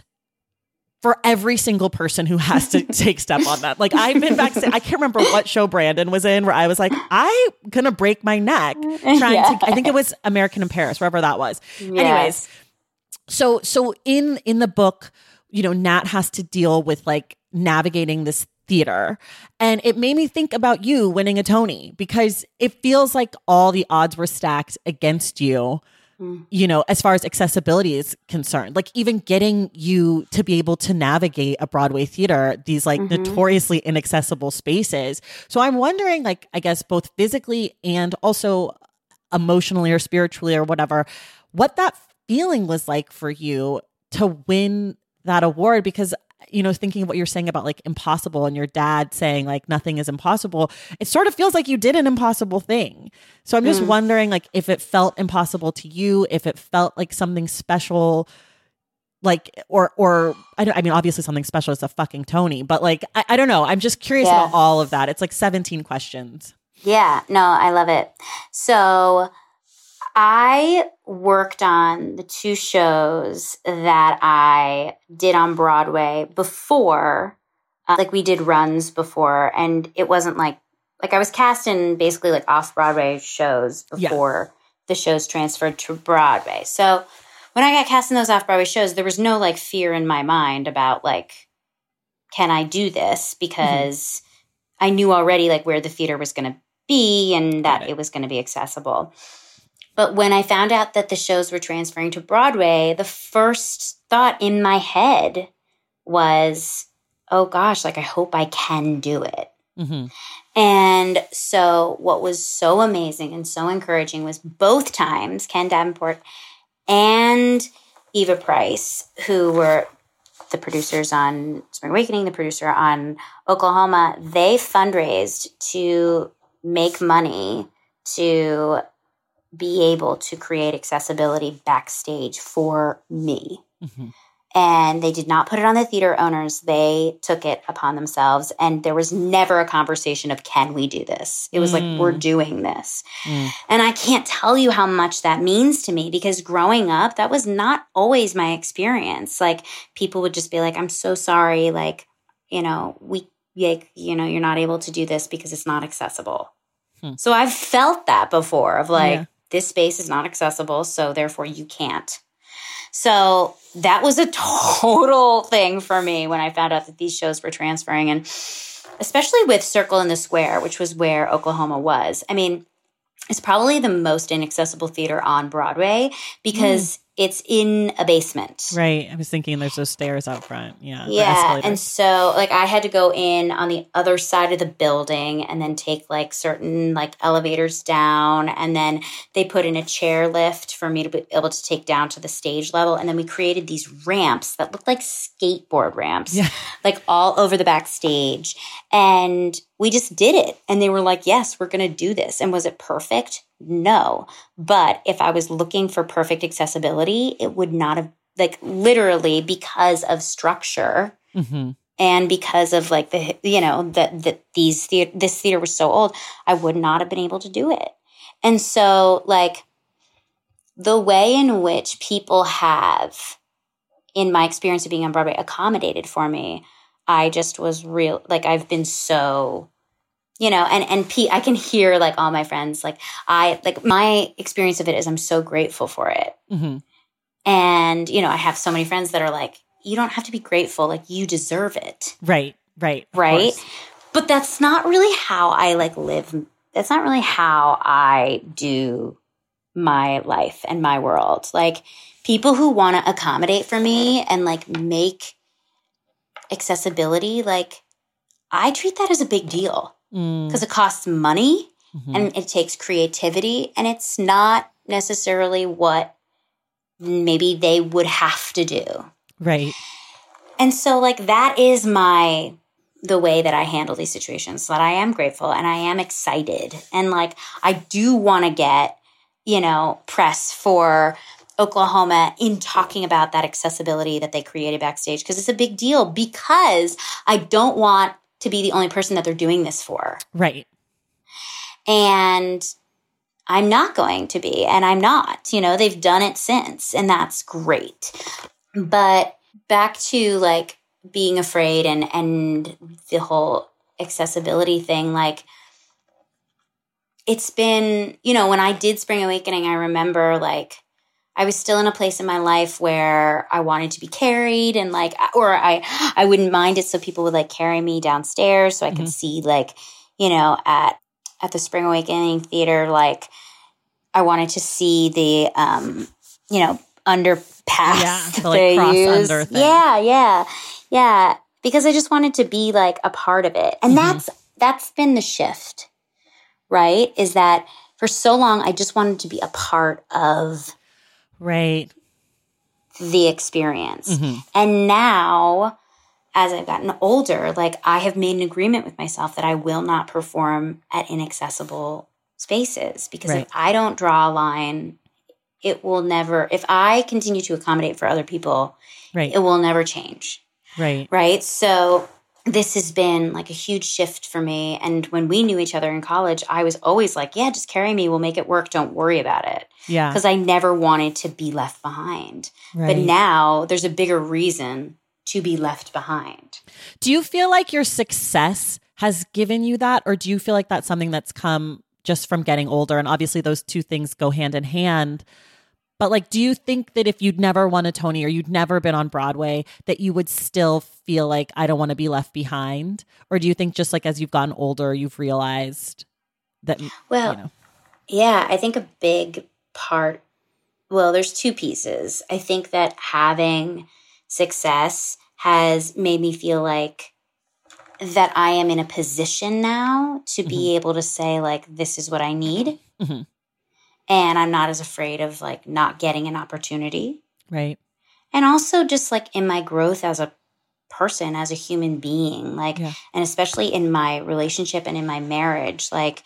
[SPEAKER 1] for every single person who has to take step on that. Like I've been backstage. I can't remember what show Brandon was in where I was like, I'm going to break my neck trying yeah. to, I think it was American in Paris, wherever that was. Yes. Anyways. So, so in, in the book, you know, Nat has to deal with like navigating this theater. And it made me think about you winning a Tony because it feels like all the odds were stacked against you. You know, as far as accessibility is concerned, like even getting you to be able to navigate a Broadway theater, these like mm-hmm. notoriously inaccessible spaces. So I'm wondering, like, I guess both physically and also emotionally or spiritually or whatever, what that feeling was like for you to win that award. Because, you know, thinking of what you're saying about like impossible and your dad saying like nothing is impossible, it sort of feels like you did an impossible thing. So I'm just mm. wondering like if it felt impossible to you, if it felt like something special, like, or, or I don't, I mean, obviously something special is a fucking Tony, but like, I, I don't know. I'm just curious yeah. about all of that. It's like seventeen questions.
[SPEAKER 2] Yeah, no, I love it. So I worked on the two shows that I did on Broadway before, uh, like we did runs before, and it wasn't like, like I was cast in basically like off-Broadway shows before yeah. the shows transferred to Broadway. So when I got cast in those off-Broadway shows, there was no like fear in my mind about like, can I do this? Because mm-hmm. I knew already like where the theater was going to be and that it. it was going to be accessible. But when I found out that the shows were transferring to Broadway, the first thought in my head was, oh gosh, like I hope I can do it. Mm-hmm. And so what was so amazing and so encouraging was both times Ken Davenport and Eva Price, who were the producers on Spring Awakening, the producer on Oklahoma, they fundraised to make money to be able to create accessibility backstage for me. Mm-hmm. And they did not put it on the theater owners. They took it upon themselves. And there was never a conversation of, can we do this? It was mm. like, we're doing this. Mm. And I can't tell you how much that means to me because growing up, that was not always my experience. Like people would just be like, I'm so sorry. Like you know, we, like, you know, you're not able to do this because it's not accessible. Hmm. So I've felt that before of like, yeah. this space is not accessible, so therefore you can't. So that was a total thing for me when I found out that these shows were transferring. And especially with Circle in the Square, which was where Oklahoma was. I mean, it's probably the most inaccessible theater on Broadway because mm. it's in a basement.
[SPEAKER 1] Right. I was thinking there's those stairs out front. Yeah.
[SPEAKER 2] Yeah. And so like I had to go in on the other side of the building and then take like certain like elevators down. And then they put in a chair lift for me to be able to take down to the stage level. And then we created these ramps that looked like skateboard ramps, yeah. like all over the backstage. And we just did it. And they were like, yes, we're going to do this. And was it perfect? No. But if I was looking for perfect accessibility, it would not have, like, literally because of structure mm-hmm. and because of like the, you know, that that these the- this theater was so old, I would not have been able to do it. And so like the way in which people have, in my experience of being on Broadway, accommodated for me, I just was real, like I've been so, you know, and, and Pete, I can hear like all my friends, like I, like my experience of it is I'm so grateful for it. Mm-hmm. And, you know, I have so many friends that are like, you don't have to be grateful, like you deserve it.
[SPEAKER 1] Right, right.
[SPEAKER 2] Right. But that's not really how I like live. That's not really how I do my life and my world. Like people who want to accommodate for me and like make accessibility, like I treat that as a big deal because mm. it costs money mm-hmm. and it takes creativity and it's not necessarily what maybe they would have to do.
[SPEAKER 1] Right.
[SPEAKER 2] And so like that is my, the way that I handle these situations, so that I am grateful and I am excited. And like, I do want to get, you know, press for Oklahoma in talking about that accessibility that they created backstage because it's a big deal because I don't want to be the only person that they're doing this for.
[SPEAKER 1] Right.
[SPEAKER 2] And I'm not going to be, and I'm not, you know, they've done it since and that's great. But back to like being afraid and, and the whole accessibility thing, like it's been, you know, when I did Spring Awakening, I remember like, I was still in a place in my life where I wanted to be carried and like, or I, I wouldn't mind it. So people would like carry me downstairs so I mm-hmm. could see like, you know, at, at the Spring Awakening Theater, like I wanted to see the, um, you know, underpass.
[SPEAKER 1] Yeah, the like cross use. Under thing.
[SPEAKER 2] Yeah, yeah, yeah. Because I just wanted to be like a part of it. And mm-hmm. that's, that's been the shift, right? Is that for so long, I just wanted to be a part of
[SPEAKER 1] right.
[SPEAKER 2] the experience. Mm-hmm. And now, as I've gotten older, like I have made an agreement with myself that I will not perform at inaccessible spaces because right. if I don't draw a line, it will never, if I continue to accommodate for other people,
[SPEAKER 1] right.
[SPEAKER 2] it will never change.
[SPEAKER 1] Right.
[SPEAKER 2] Right. So this has been like a huge shift for me. And when we knew each other in college, I was always like, yeah, just carry me. We'll make it work. Don't worry about it.
[SPEAKER 1] Yeah.
[SPEAKER 2] Because I never wanted to be left behind.
[SPEAKER 1] Right.
[SPEAKER 2] But now there's a bigger reason to be left behind.
[SPEAKER 1] Do you feel like your success has given you that? Or do you feel like that's something that's come just from getting older? And obviously those two things go hand in hand. But like, do you think that if you'd never won a Tony or you'd never been on Broadway, that you would still feel like, I don't want to be left behind? Or do you think just like as you've gotten older, you've realized that,
[SPEAKER 2] well,
[SPEAKER 1] you know?
[SPEAKER 2] Yeah, I think a big part, well, there's two pieces. I think that having success has made me feel like that I am in a position now to mm-hmm. be able to say like, this is what I need. Mm-hmm. And I'm not as afraid of like not getting an opportunity.
[SPEAKER 1] Right.
[SPEAKER 2] And also just like in my growth as a person, as a human being, like, yeah. and especially in my relationship and in my marriage, like,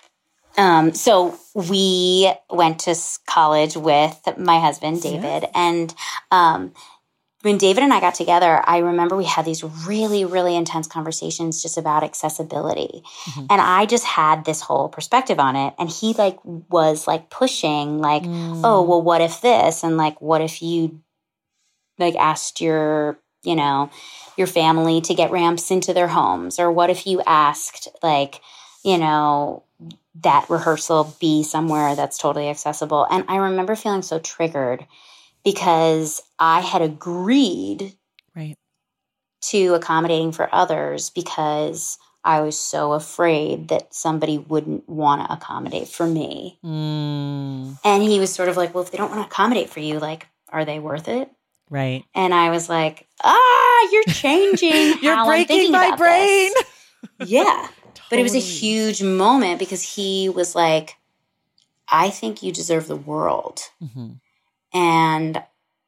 [SPEAKER 2] um, so we went to college with my husband, David, yeah. and, um, when David and I got together, I remember we had these really, really intense conversations just about accessibility. Mm-hmm. And I just had this whole perspective on it. And he like was like pushing like, mm. oh, well, what if this? And like, what if you like asked your you know, your family to get ramps into their homes? Or what if you asked, like, you know, that rehearsal be somewhere that's totally accessible? And I remember feeling so triggered because I had agreed
[SPEAKER 1] right.
[SPEAKER 2] to accommodating for others because I was so afraid that somebody wouldn't want to accommodate for me.
[SPEAKER 1] Mm.
[SPEAKER 2] And he was sort of like, well, if they don't want to accommodate for you, like, are they worth it?
[SPEAKER 1] Right.
[SPEAKER 2] And I was like, ah, you're changing
[SPEAKER 1] You're
[SPEAKER 2] how
[SPEAKER 1] breaking
[SPEAKER 2] I'm thinking
[SPEAKER 1] my
[SPEAKER 2] about
[SPEAKER 1] brain.
[SPEAKER 2] This. Yeah.
[SPEAKER 1] Totally.
[SPEAKER 2] But it was a huge moment because he was like, I think you deserve the world.
[SPEAKER 1] Mm-hmm.
[SPEAKER 2] And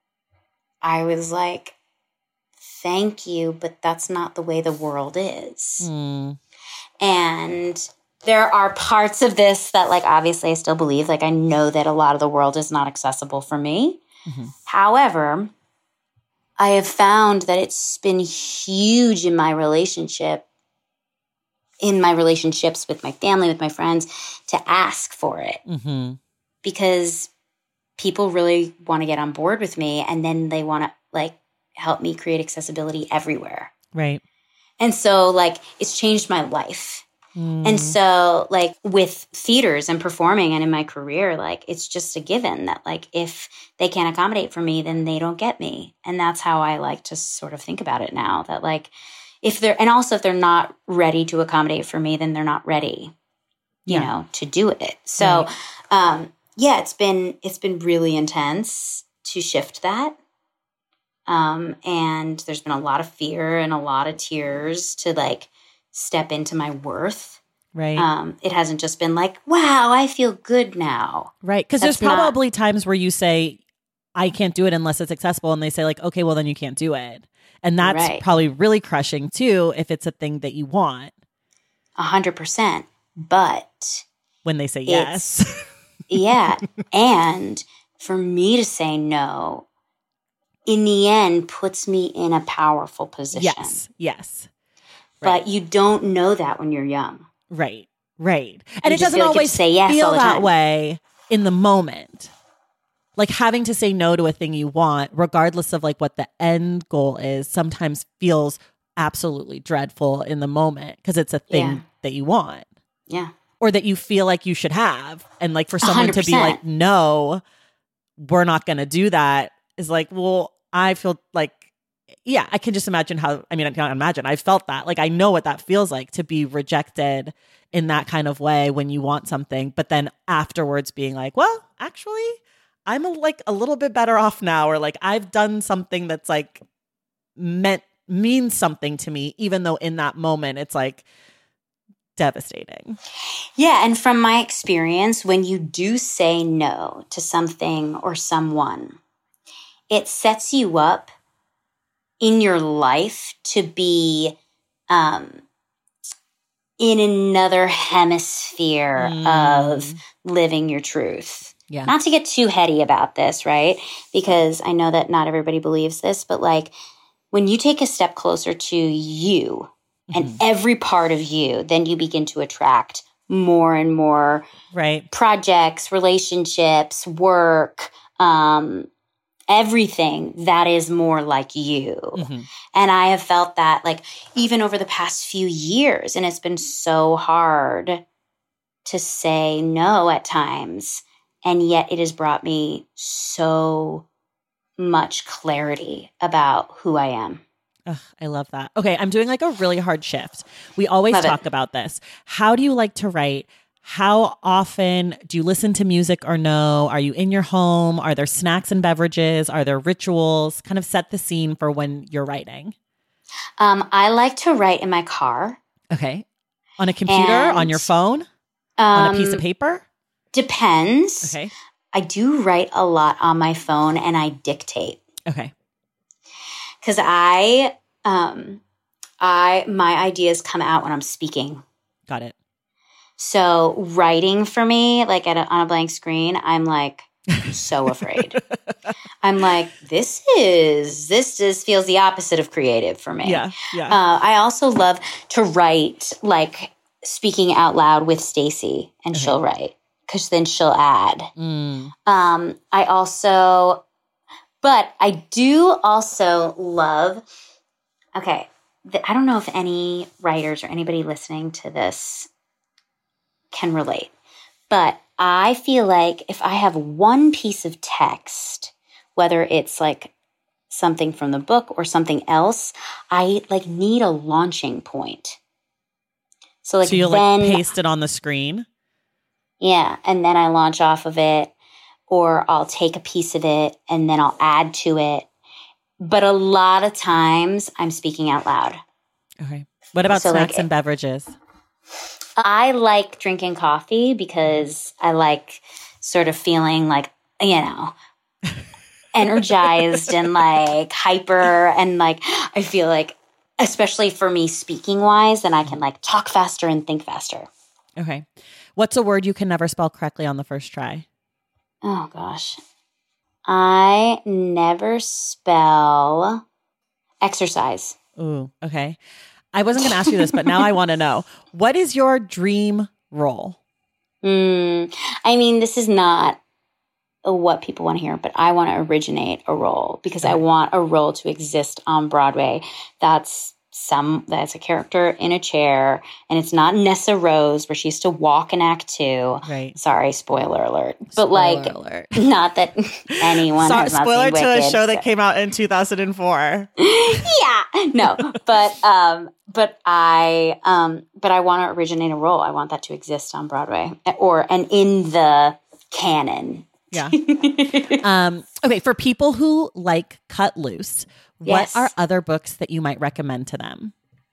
[SPEAKER 2] I was like, thank you, but that's not the way the world is.
[SPEAKER 1] Mm.
[SPEAKER 2] And there are parts of this that, like, obviously I still believe. Like, I know that a lot of the world is not accessible for me.
[SPEAKER 1] Mm-hmm.
[SPEAKER 2] However, I have found that it's been huge in my relationship, in my relationships with my family, with my friends, to ask for it.
[SPEAKER 1] Mm-hmm.
[SPEAKER 2] Because people really want to get on board with me, and then they want to, like, help me create accessibility everywhere.
[SPEAKER 1] Right.
[SPEAKER 2] And so, like, it's changed my life.
[SPEAKER 1] Mm.
[SPEAKER 2] And so, like, with theaters and performing and in my career, like, it's just a given that, like, if they can't accommodate for me, then they don't get me. And that's how I like to sort of think about it now, that, like, if they're, and also if they're not ready to accommodate for me, then they're not ready, you
[SPEAKER 1] Yeah.
[SPEAKER 2] know, to do it. So,
[SPEAKER 1] Right.
[SPEAKER 2] um, yeah, it's been, it's been really intense to shift that. Um, and there's been a lot of fear and a lot of tears to, like, step into my worth.
[SPEAKER 1] Right.
[SPEAKER 2] Um, it hasn't just been like, wow, I feel good now.
[SPEAKER 1] Right. Because there's
[SPEAKER 2] That's not-
[SPEAKER 1] probably times where you say, I can't do it unless it's accessible. And they say, like, okay, well, then you can't do it. And that's
[SPEAKER 2] Right.
[SPEAKER 1] probably really crushing, too, if it's a thing that you want.
[SPEAKER 2] A hundred percent. But
[SPEAKER 1] When they say yes.
[SPEAKER 2] yeah. And for me to say no, in the end, puts me in a powerful position.
[SPEAKER 1] Yes. Yes. Right.
[SPEAKER 2] But you don't know that when you're young.
[SPEAKER 1] Right. Right. And
[SPEAKER 2] You
[SPEAKER 1] it
[SPEAKER 2] just
[SPEAKER 1] doesn't
[SPEAKER 2] feel like you have
[SPEAKER 1] always
[SPEAKER 2] to say yes
[SPEAKER 1] feel
[SPEAKER 2] all the
[SPEAKER 1] that
[SPEAKER 2] time.
[SPEAKER 1] way in the moment. Like, having to say no to a thing you want, regardless of, like, what the end goal is, sometimes feels absolutely dreadful in the moment because it's a thing
[SPEAKER 2] Yeah.
[SPEAKER 1] that you want
[SPEAKER 2] Yeah.
[SPEAKER 1] or that you feel like you should have. And, like, for someone
[SPEAKER 2] one hundred
[SPEAKER 1] to be
[SPEAKER 2] percent.
[SPEAKER 1] like, no, we're not going to do that is like, well, I feel like, yeah, I can just imagine how, I mean, I can't imagine. I felt that. Like, I know what that feels like to be rejected in that kind of way when you want something, but then afterwards being like, well, actually, I'm a, like a little bit better off now, or like I've done something that's like meant means something to me, even though in that moment it's like devastating.
[SPEAKER 2] Yeah. And from my experience, when you do say no to something or someone, it sets you up in your life to be um, in another hemisphere
[SPEAKER 1] Mm.
[SPEAKER 2] of living your truth.
[SPEAKER 1] Yeah.
[SPEAKER 2] Not to get too heady about this, right? Because I know that not everybody believes this, but like when you take a step closer to you and
[SPEAKER 1] Mhm.
[SPEAKER 2] every part of you, then you begin to attract more and more
[SPEAKER 1] Right.
[SPEAKER 2] projects, relationships, work, um, everything that is more like you.
[SPEAKER 1] Mhm.
[SPEAKER 2] And I have felt that like even over the past few years, and it's been so hard to say no at times. And yet it has brought me so much clarity about who I am.
[SPEAKER 1] Ugh, I love that. Okay, I'm doing like a really hard shift. We always
[SPEAKER 2] Love it.
[SPEAKER 1] talk about this. How do you like to write? How often do you listen to music or no? Are you in your home? Are there snacks and beverages? Are there rituals? Kind of set the scene for when you're writing.
[SPEAKER 2] Um, I like to write in my car.
[SPEAKER 1] Okay. On a computer,
[SPEAKER 2] And,
[SPEAKER 1] on your phone,
[SPEAKER 2] Um,
[SPEAKER 1] on a piece of paper?
[SPEAKER 2] Depends.
[SPEAKER 1] Okay.
[SPEAKER 2] I do write a lot on my phone and I dictate.
[SPEAKER 1] Okay.
[SPEAKER 2] Because I, um, I, my ideas come out when I'm speaking.
[SPEAKER 1] Got it.
[SPEAKER 2] So writing for me, like at a, on a blank screen, I'm like so afraid. I'm like, this is, this just feels the opposite of creative for me.
[SPEAKER 1] Yeah. Yeah.
[SPEAKER 2] Uh, I also love to write, like speaking out loud with Stacey, and
[SPEAKER 1] Okay.
[SPEAKER 2] she'll write because then she'll add.
[SPEAKER 1] Mm.
[SPEAKER 2] Um, I also, But I do also love, okay, th- I don't know if any writers or anybody listening to this can relate, but I feel like if I have one piece of text, whether it's like something from the book or something else, I like need a launching point. So like
[SPEAKER 1] so you'll
[SPEAKER 2] then,
[SPEAKER 1] like paste it on the screen?
[SPEAKER 2] Yeah, and then I launch off of it, or I'll take a piece of it and then I'll add to it. But a lot of times I'm speaking out loud.
[SPEAKER 1] Okay. What about
[SPEAKER 2] So,
[SPEAKER 1] snacks
[SPEAKER 2] like,
[SPEAKER 1] and beverages?
[SPEAKER 2] I like drinking coffee because I like sort of feeling like, you know, energized and like hyper, and like I feel like, especially for me speaking wise, then I can like talk faster and think faster.
[SPEAKER 1] Okay. What's a word you can never spell correctly on the first try?
[SPEAKER 2] Oh gosh. I never spell exercise.
[SPEAKER 1] Ooh, okay. I wasn't going to ask you this, but now I want to know. What is your dream role?
[SPEAKER 2] Mm, I mean, this is not what people want to hear, but I want to originate a role because I want a role to exist on Broadway. That's some that's a character in a chair, and it's not Nessa Rose where she used to walk in Act Two.
[SPEAKER 1] Right.
[SPEAKER 2] Sorry, spoiler alert. But
[SPEAKER 1] Spoiler
[SPEAKER 2] like,
[SPEAKER 1] alert.
[SPEAKER 2] not that anyone
[SPEAKER 1] Sorry,
[SPEAKER 2] has not
[SPEAKER 1] spoiler
[SPEAKER 2] seen
[SPEAKER 1] to
[SPEAKER 2] Wicked,
[SPEAKER 1] a show that
[SPEAKER 2] so-
[SPEAKER 1] came out in two thousand four.
[SPEAKER 2] Yeah, no, but um, but I um, but I want to originate a role. I want that to exist on Broadway or and in the canon.
[SPEAKER 1] Yeah. um, okay. For people who like Cut Loose,
[SPEAKER 2] Yes.
[SPEAKER 1] what are other books that you might recommend to them?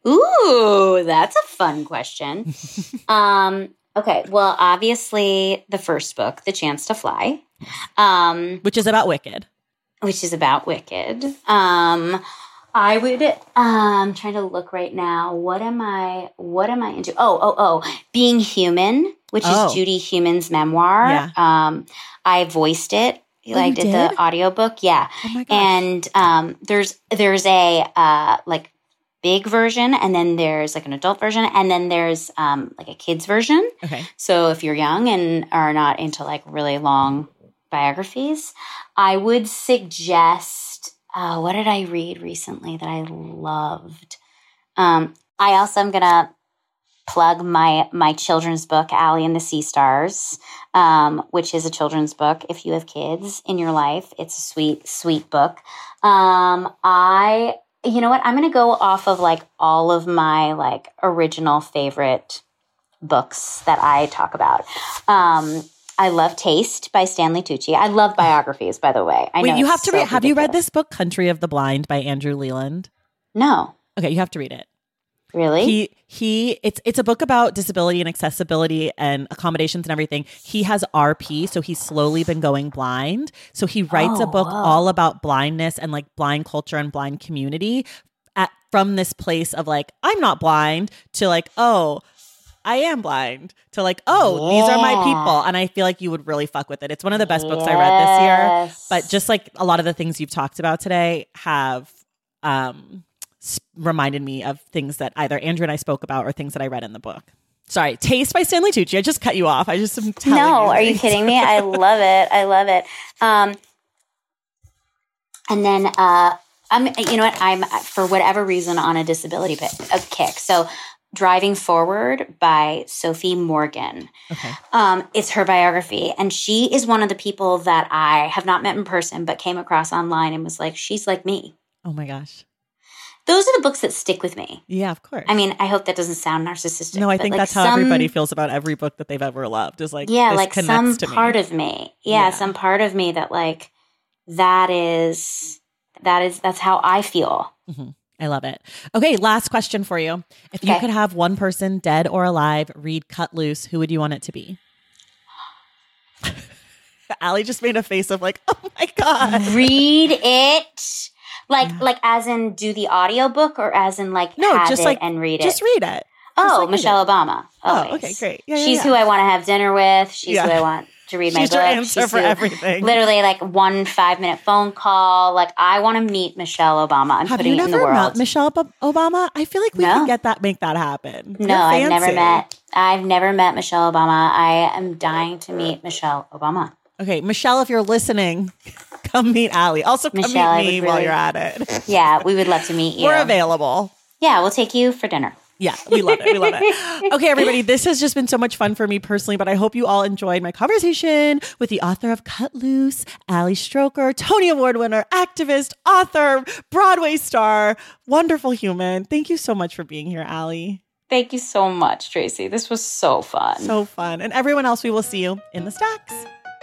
[SPEAKER 2] Ooh, that's a fun question. um, okay, well, obviously the first book, The Chance to Fly, um,
[SPEAKER 1] Which is about Wicked.
[SPEAKER 2] which is about Wicked. Um, I would. Um, I'm trying to look right now. What am I? What am I into? Oh, oh, oh! Being Human, which
[SPEAKER 1] Oh.
[SPEAKER 2] is Judy Human's memoir.
[SPEAKER 1] Yeah.
[SPEAKER 2] Um, I voiced it.
[SPEAKER 1] Oh,
[SPEAKER 2] I
[SPEAKER 1] you
[SPEAKER 2] did,
[SPEAKER 1] did?
[SPEAKER 2] the audiobook. Yeah.
[SPEAKER 1] Oh my gosh.
[SPEAKER 2] And um, there's there's a uh, like big version, and then there's like an adult version, and then there's um, like a kids version.
[SPEAKER 1] Okay.
[SPEAKER 2] So if you're young and are not into like really long biographies, I would suggest. Uh, what did I read recently that I loved? Um, I also am gonna plug my my children's book, Allie and the Sea Stars, um, which is a children's book. If you have kids in your life, it's a sweet, sweet book. Um, I, you know what? I'm gonna go off of like all of my like original favorite books that I talk about. Um, I love Taste by Stanley Tucci. I love biographies, by the way. I
[SPEAKER 1] Wait,
[SPEAKER 2] know
[SPEAKER 1] you
[SPEAKER 2] it's
[SPEAKER 1] have to
[SPEAKER 2] so
[SPEAKER 1] read. Have you read
[SPEAKER 2] ridiculous.
[SPEAKER 1] this book, Country of the Blind by Andrew Leland?
[SPEAKER 2] No,
[SPEAKER 1] Okay, you have to read it.
[SPEAKER 2] really?
[SPEAKER 1] He he it's it's a book about disability and accessibility and accommodations and everything. He has R P, so he's slowly been going blind. So he writes
[SPEAKER 2] Oh,
[SPEAKER 1] a book
[SPEAKER 2] whoa.
[SPEAKER 1] all about blindness and like blind culture and blind community at from this place of like, I'm not blind to like, oh, I am blind to like, oh, these are my
[SPEAKER 2] Yeah.
[SPEAKER 1] people. And I feel like you would really fuck with it. It's one of the best books I read this year.
[SPEAKER 2] Yes.
[SPEAKER 1] But just like a lot of the things you've talked about today have um, s- reminded me of things that either Andrew and I spoke about or things that I read in the book. Sorry, Taste by Stanley Tucci. I just cut you off. I just am telling you.
[SPEAKER 2] No, are you
[SPEAKER 1] things.
[SPEAKER 2] kidding me? I love it. I love it. Um, and then, uh, I'm, you know what? I'm, for whatever reason, on a disability bit, a kick. So, Driving Forward by Sophie Morgan.
[SPEAKER 1] Okay.
[SPEAKER 2] Um, it's her biography. And she is one of the people that I have not met in person, but came across online and was like, she's like me.
[SPEAKER 1] Oh my gosh.
[SPEAKER 2] Those are the books that stick with me.
[SPEAKER 1] Yeah, of course.
[SPEAKER 2] I mean, I hope that doesn't sound narcissistic.
[SPEAKER 1] no, I
[SPEAKER 2] but,
[SPEAKER 1] think
[SPEAKER 2] like,
[SPEAKER 1] that's how
[SPEAKER 2] some-
[SPEAKER 1] everybody feels about every book that they've ever loved. Is like,
[SPEAKER 2] yeah,
[SPEAKER 1] this
[SPEAKER 2] like
[SPEAKER 1] connects
[SPEAKER 2] some
[SPEAKER 1] to me.
[SPEAKER 2] part of me. Yeah,
[SPEAKER 1] Yeah.
[SPEAKER 2] some part of me that like that is that is that's how I feel.
[SPEAKER 1] Mhm. I love it. Okay, last question for you. If you
[SPEAKER 2] Okay.
[SPEAKER 1] could have one person, dead or alive, read Cut Loose, who would you want it to be? Allie just made a face of like, oh my God.
[SPEAKER 2] Read it. Like like as in do the audiobook or as in like
[SPEAKER 1] No,
[SPEAKER 2] have
[SPEAKER 1] just
[SPEAKER 2] it
[SPEAKER 1] like
[SPEAKER 2] and read
[SPEAKER 1] Just
[SPEAKER 2] it.
[SPEAKER 1] read it.
[SPEAKER 2] oh,
[SPEAKER 1] just, like, read
[SPEAKER 2] Michelle
[SPEAKER 1] it.
[SPEAKER 2] Obama.
[SPEAKER 1] Oh,
[SPEAKER 2] Always.
[SPEAKER 1] okay, great. Yeah, yeah,
[SPEAKER 2] She's
[SPEAKER 1] yeah.
[SPEAKER 2] who I want to have dinner with. She's
[SPEAKER 1] Yeah.
[SPEAKER 2] who I want to read my
[SPEAKER 1] She's
[SPEAKER 2] book.
[SPEAKER 1] your answer
[SPEAKER 2] She's
[SPEAKER 1] for
[SPEAKER 2] who-
[SPEAKER 1] everything.
[SPEAKER 2] Literally like one five minute phone call. Like I want to meet Michelle Obama. I'm
[SPEAKER 1] Have
[SPEAKER 2] putting
[SPEAKER 1] you
[SPEAKER 2] it in the
[SPEAKER 1] never
[SPEAKER 2] world.
[SPEAKER 1] met Michelle Ob- Obama? I feel like we
[SPEAKER 2] No.
[SPEAKER 1] could get that, make that happen.
[SPEAKER 2] No,
[SPEAKER 1] You're
[SPEAKER 2] I've never
[SPEAKER 1] fancy.
[SPEAKER 2] met. I've never met Michelle Obama. I am dying to meet Michelle Obama.
[SPEAKER 1] Okay, Michelle, if you're listening, come meet Allie. Also, come
[SPEAKER 2] Michelle,
[SPEAKER 1] meet me
[SPEAKER 2] really,
[SPEAKER 1] while you're at it.
[SPEAKER 2] Yeah, we would love to meet you.
[SPEAKER 1] We're available.
[SPEAKER 2] Yeah, we'll take you for dinner.
[SPEAKER 1] Yeah, we love it. We love it. Okay, everybody, this has just been so much fun for me personally, but I hope you all enjoyed my conversation with the author of Cut Loose, Allie Stroker, Tony Award winner, activist, author, Broadway star, wonderful human. Thank you so much for being here, Allie.
[SPEAKER 2] Thank you so much, Tracy. This was so fun.
[SPEAKER 1] So fun. And everyone else, we will see you in the stacks.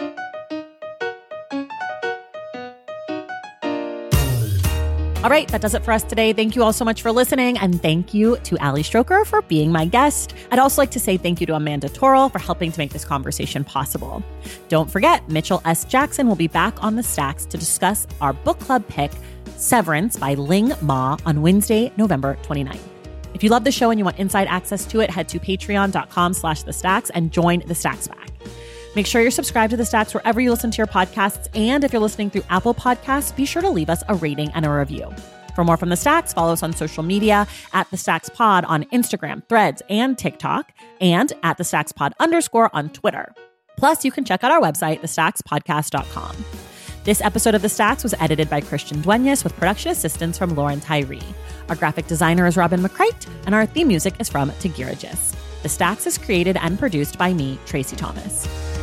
[SPEAKER 1] All right, that does it for us today. Thank you all so much for listening. And thank you to Allie Stroker for being my guest. I'd also like to say thank you to Amanda Torrell for helping to make this conversation possible. Don't forget, Mitchell S. Jackson will be back on the Stacks to discuss our book club pick, Severance by Ling Ma, on Wednesday, November twenty-ninth. If you love the show and you want inside access to it, head to patreon.com slash the Stacks and join the Stacks Pack. Make sure you're subscribed to The Stacks wherever you listen to your podcasts. And if you're listening through Apple Podcasts, be sure to leave us a rating and a review. For more from The Stacks, follow us on social media at The Stacks Pod on Instagram, Threads, and TikTok, and at The Stacks Pod underscore on Twitter. Plus, you can check out our website, the stacks podcast dot com. This episode of The Stacks was edited by Christian Duenas with production assistance from Lauren Tyree. Our graphic designer is Robin McCrite, and our theme music is from Tagirajis. The Stacks is created and produced by me, Tracy Thomas.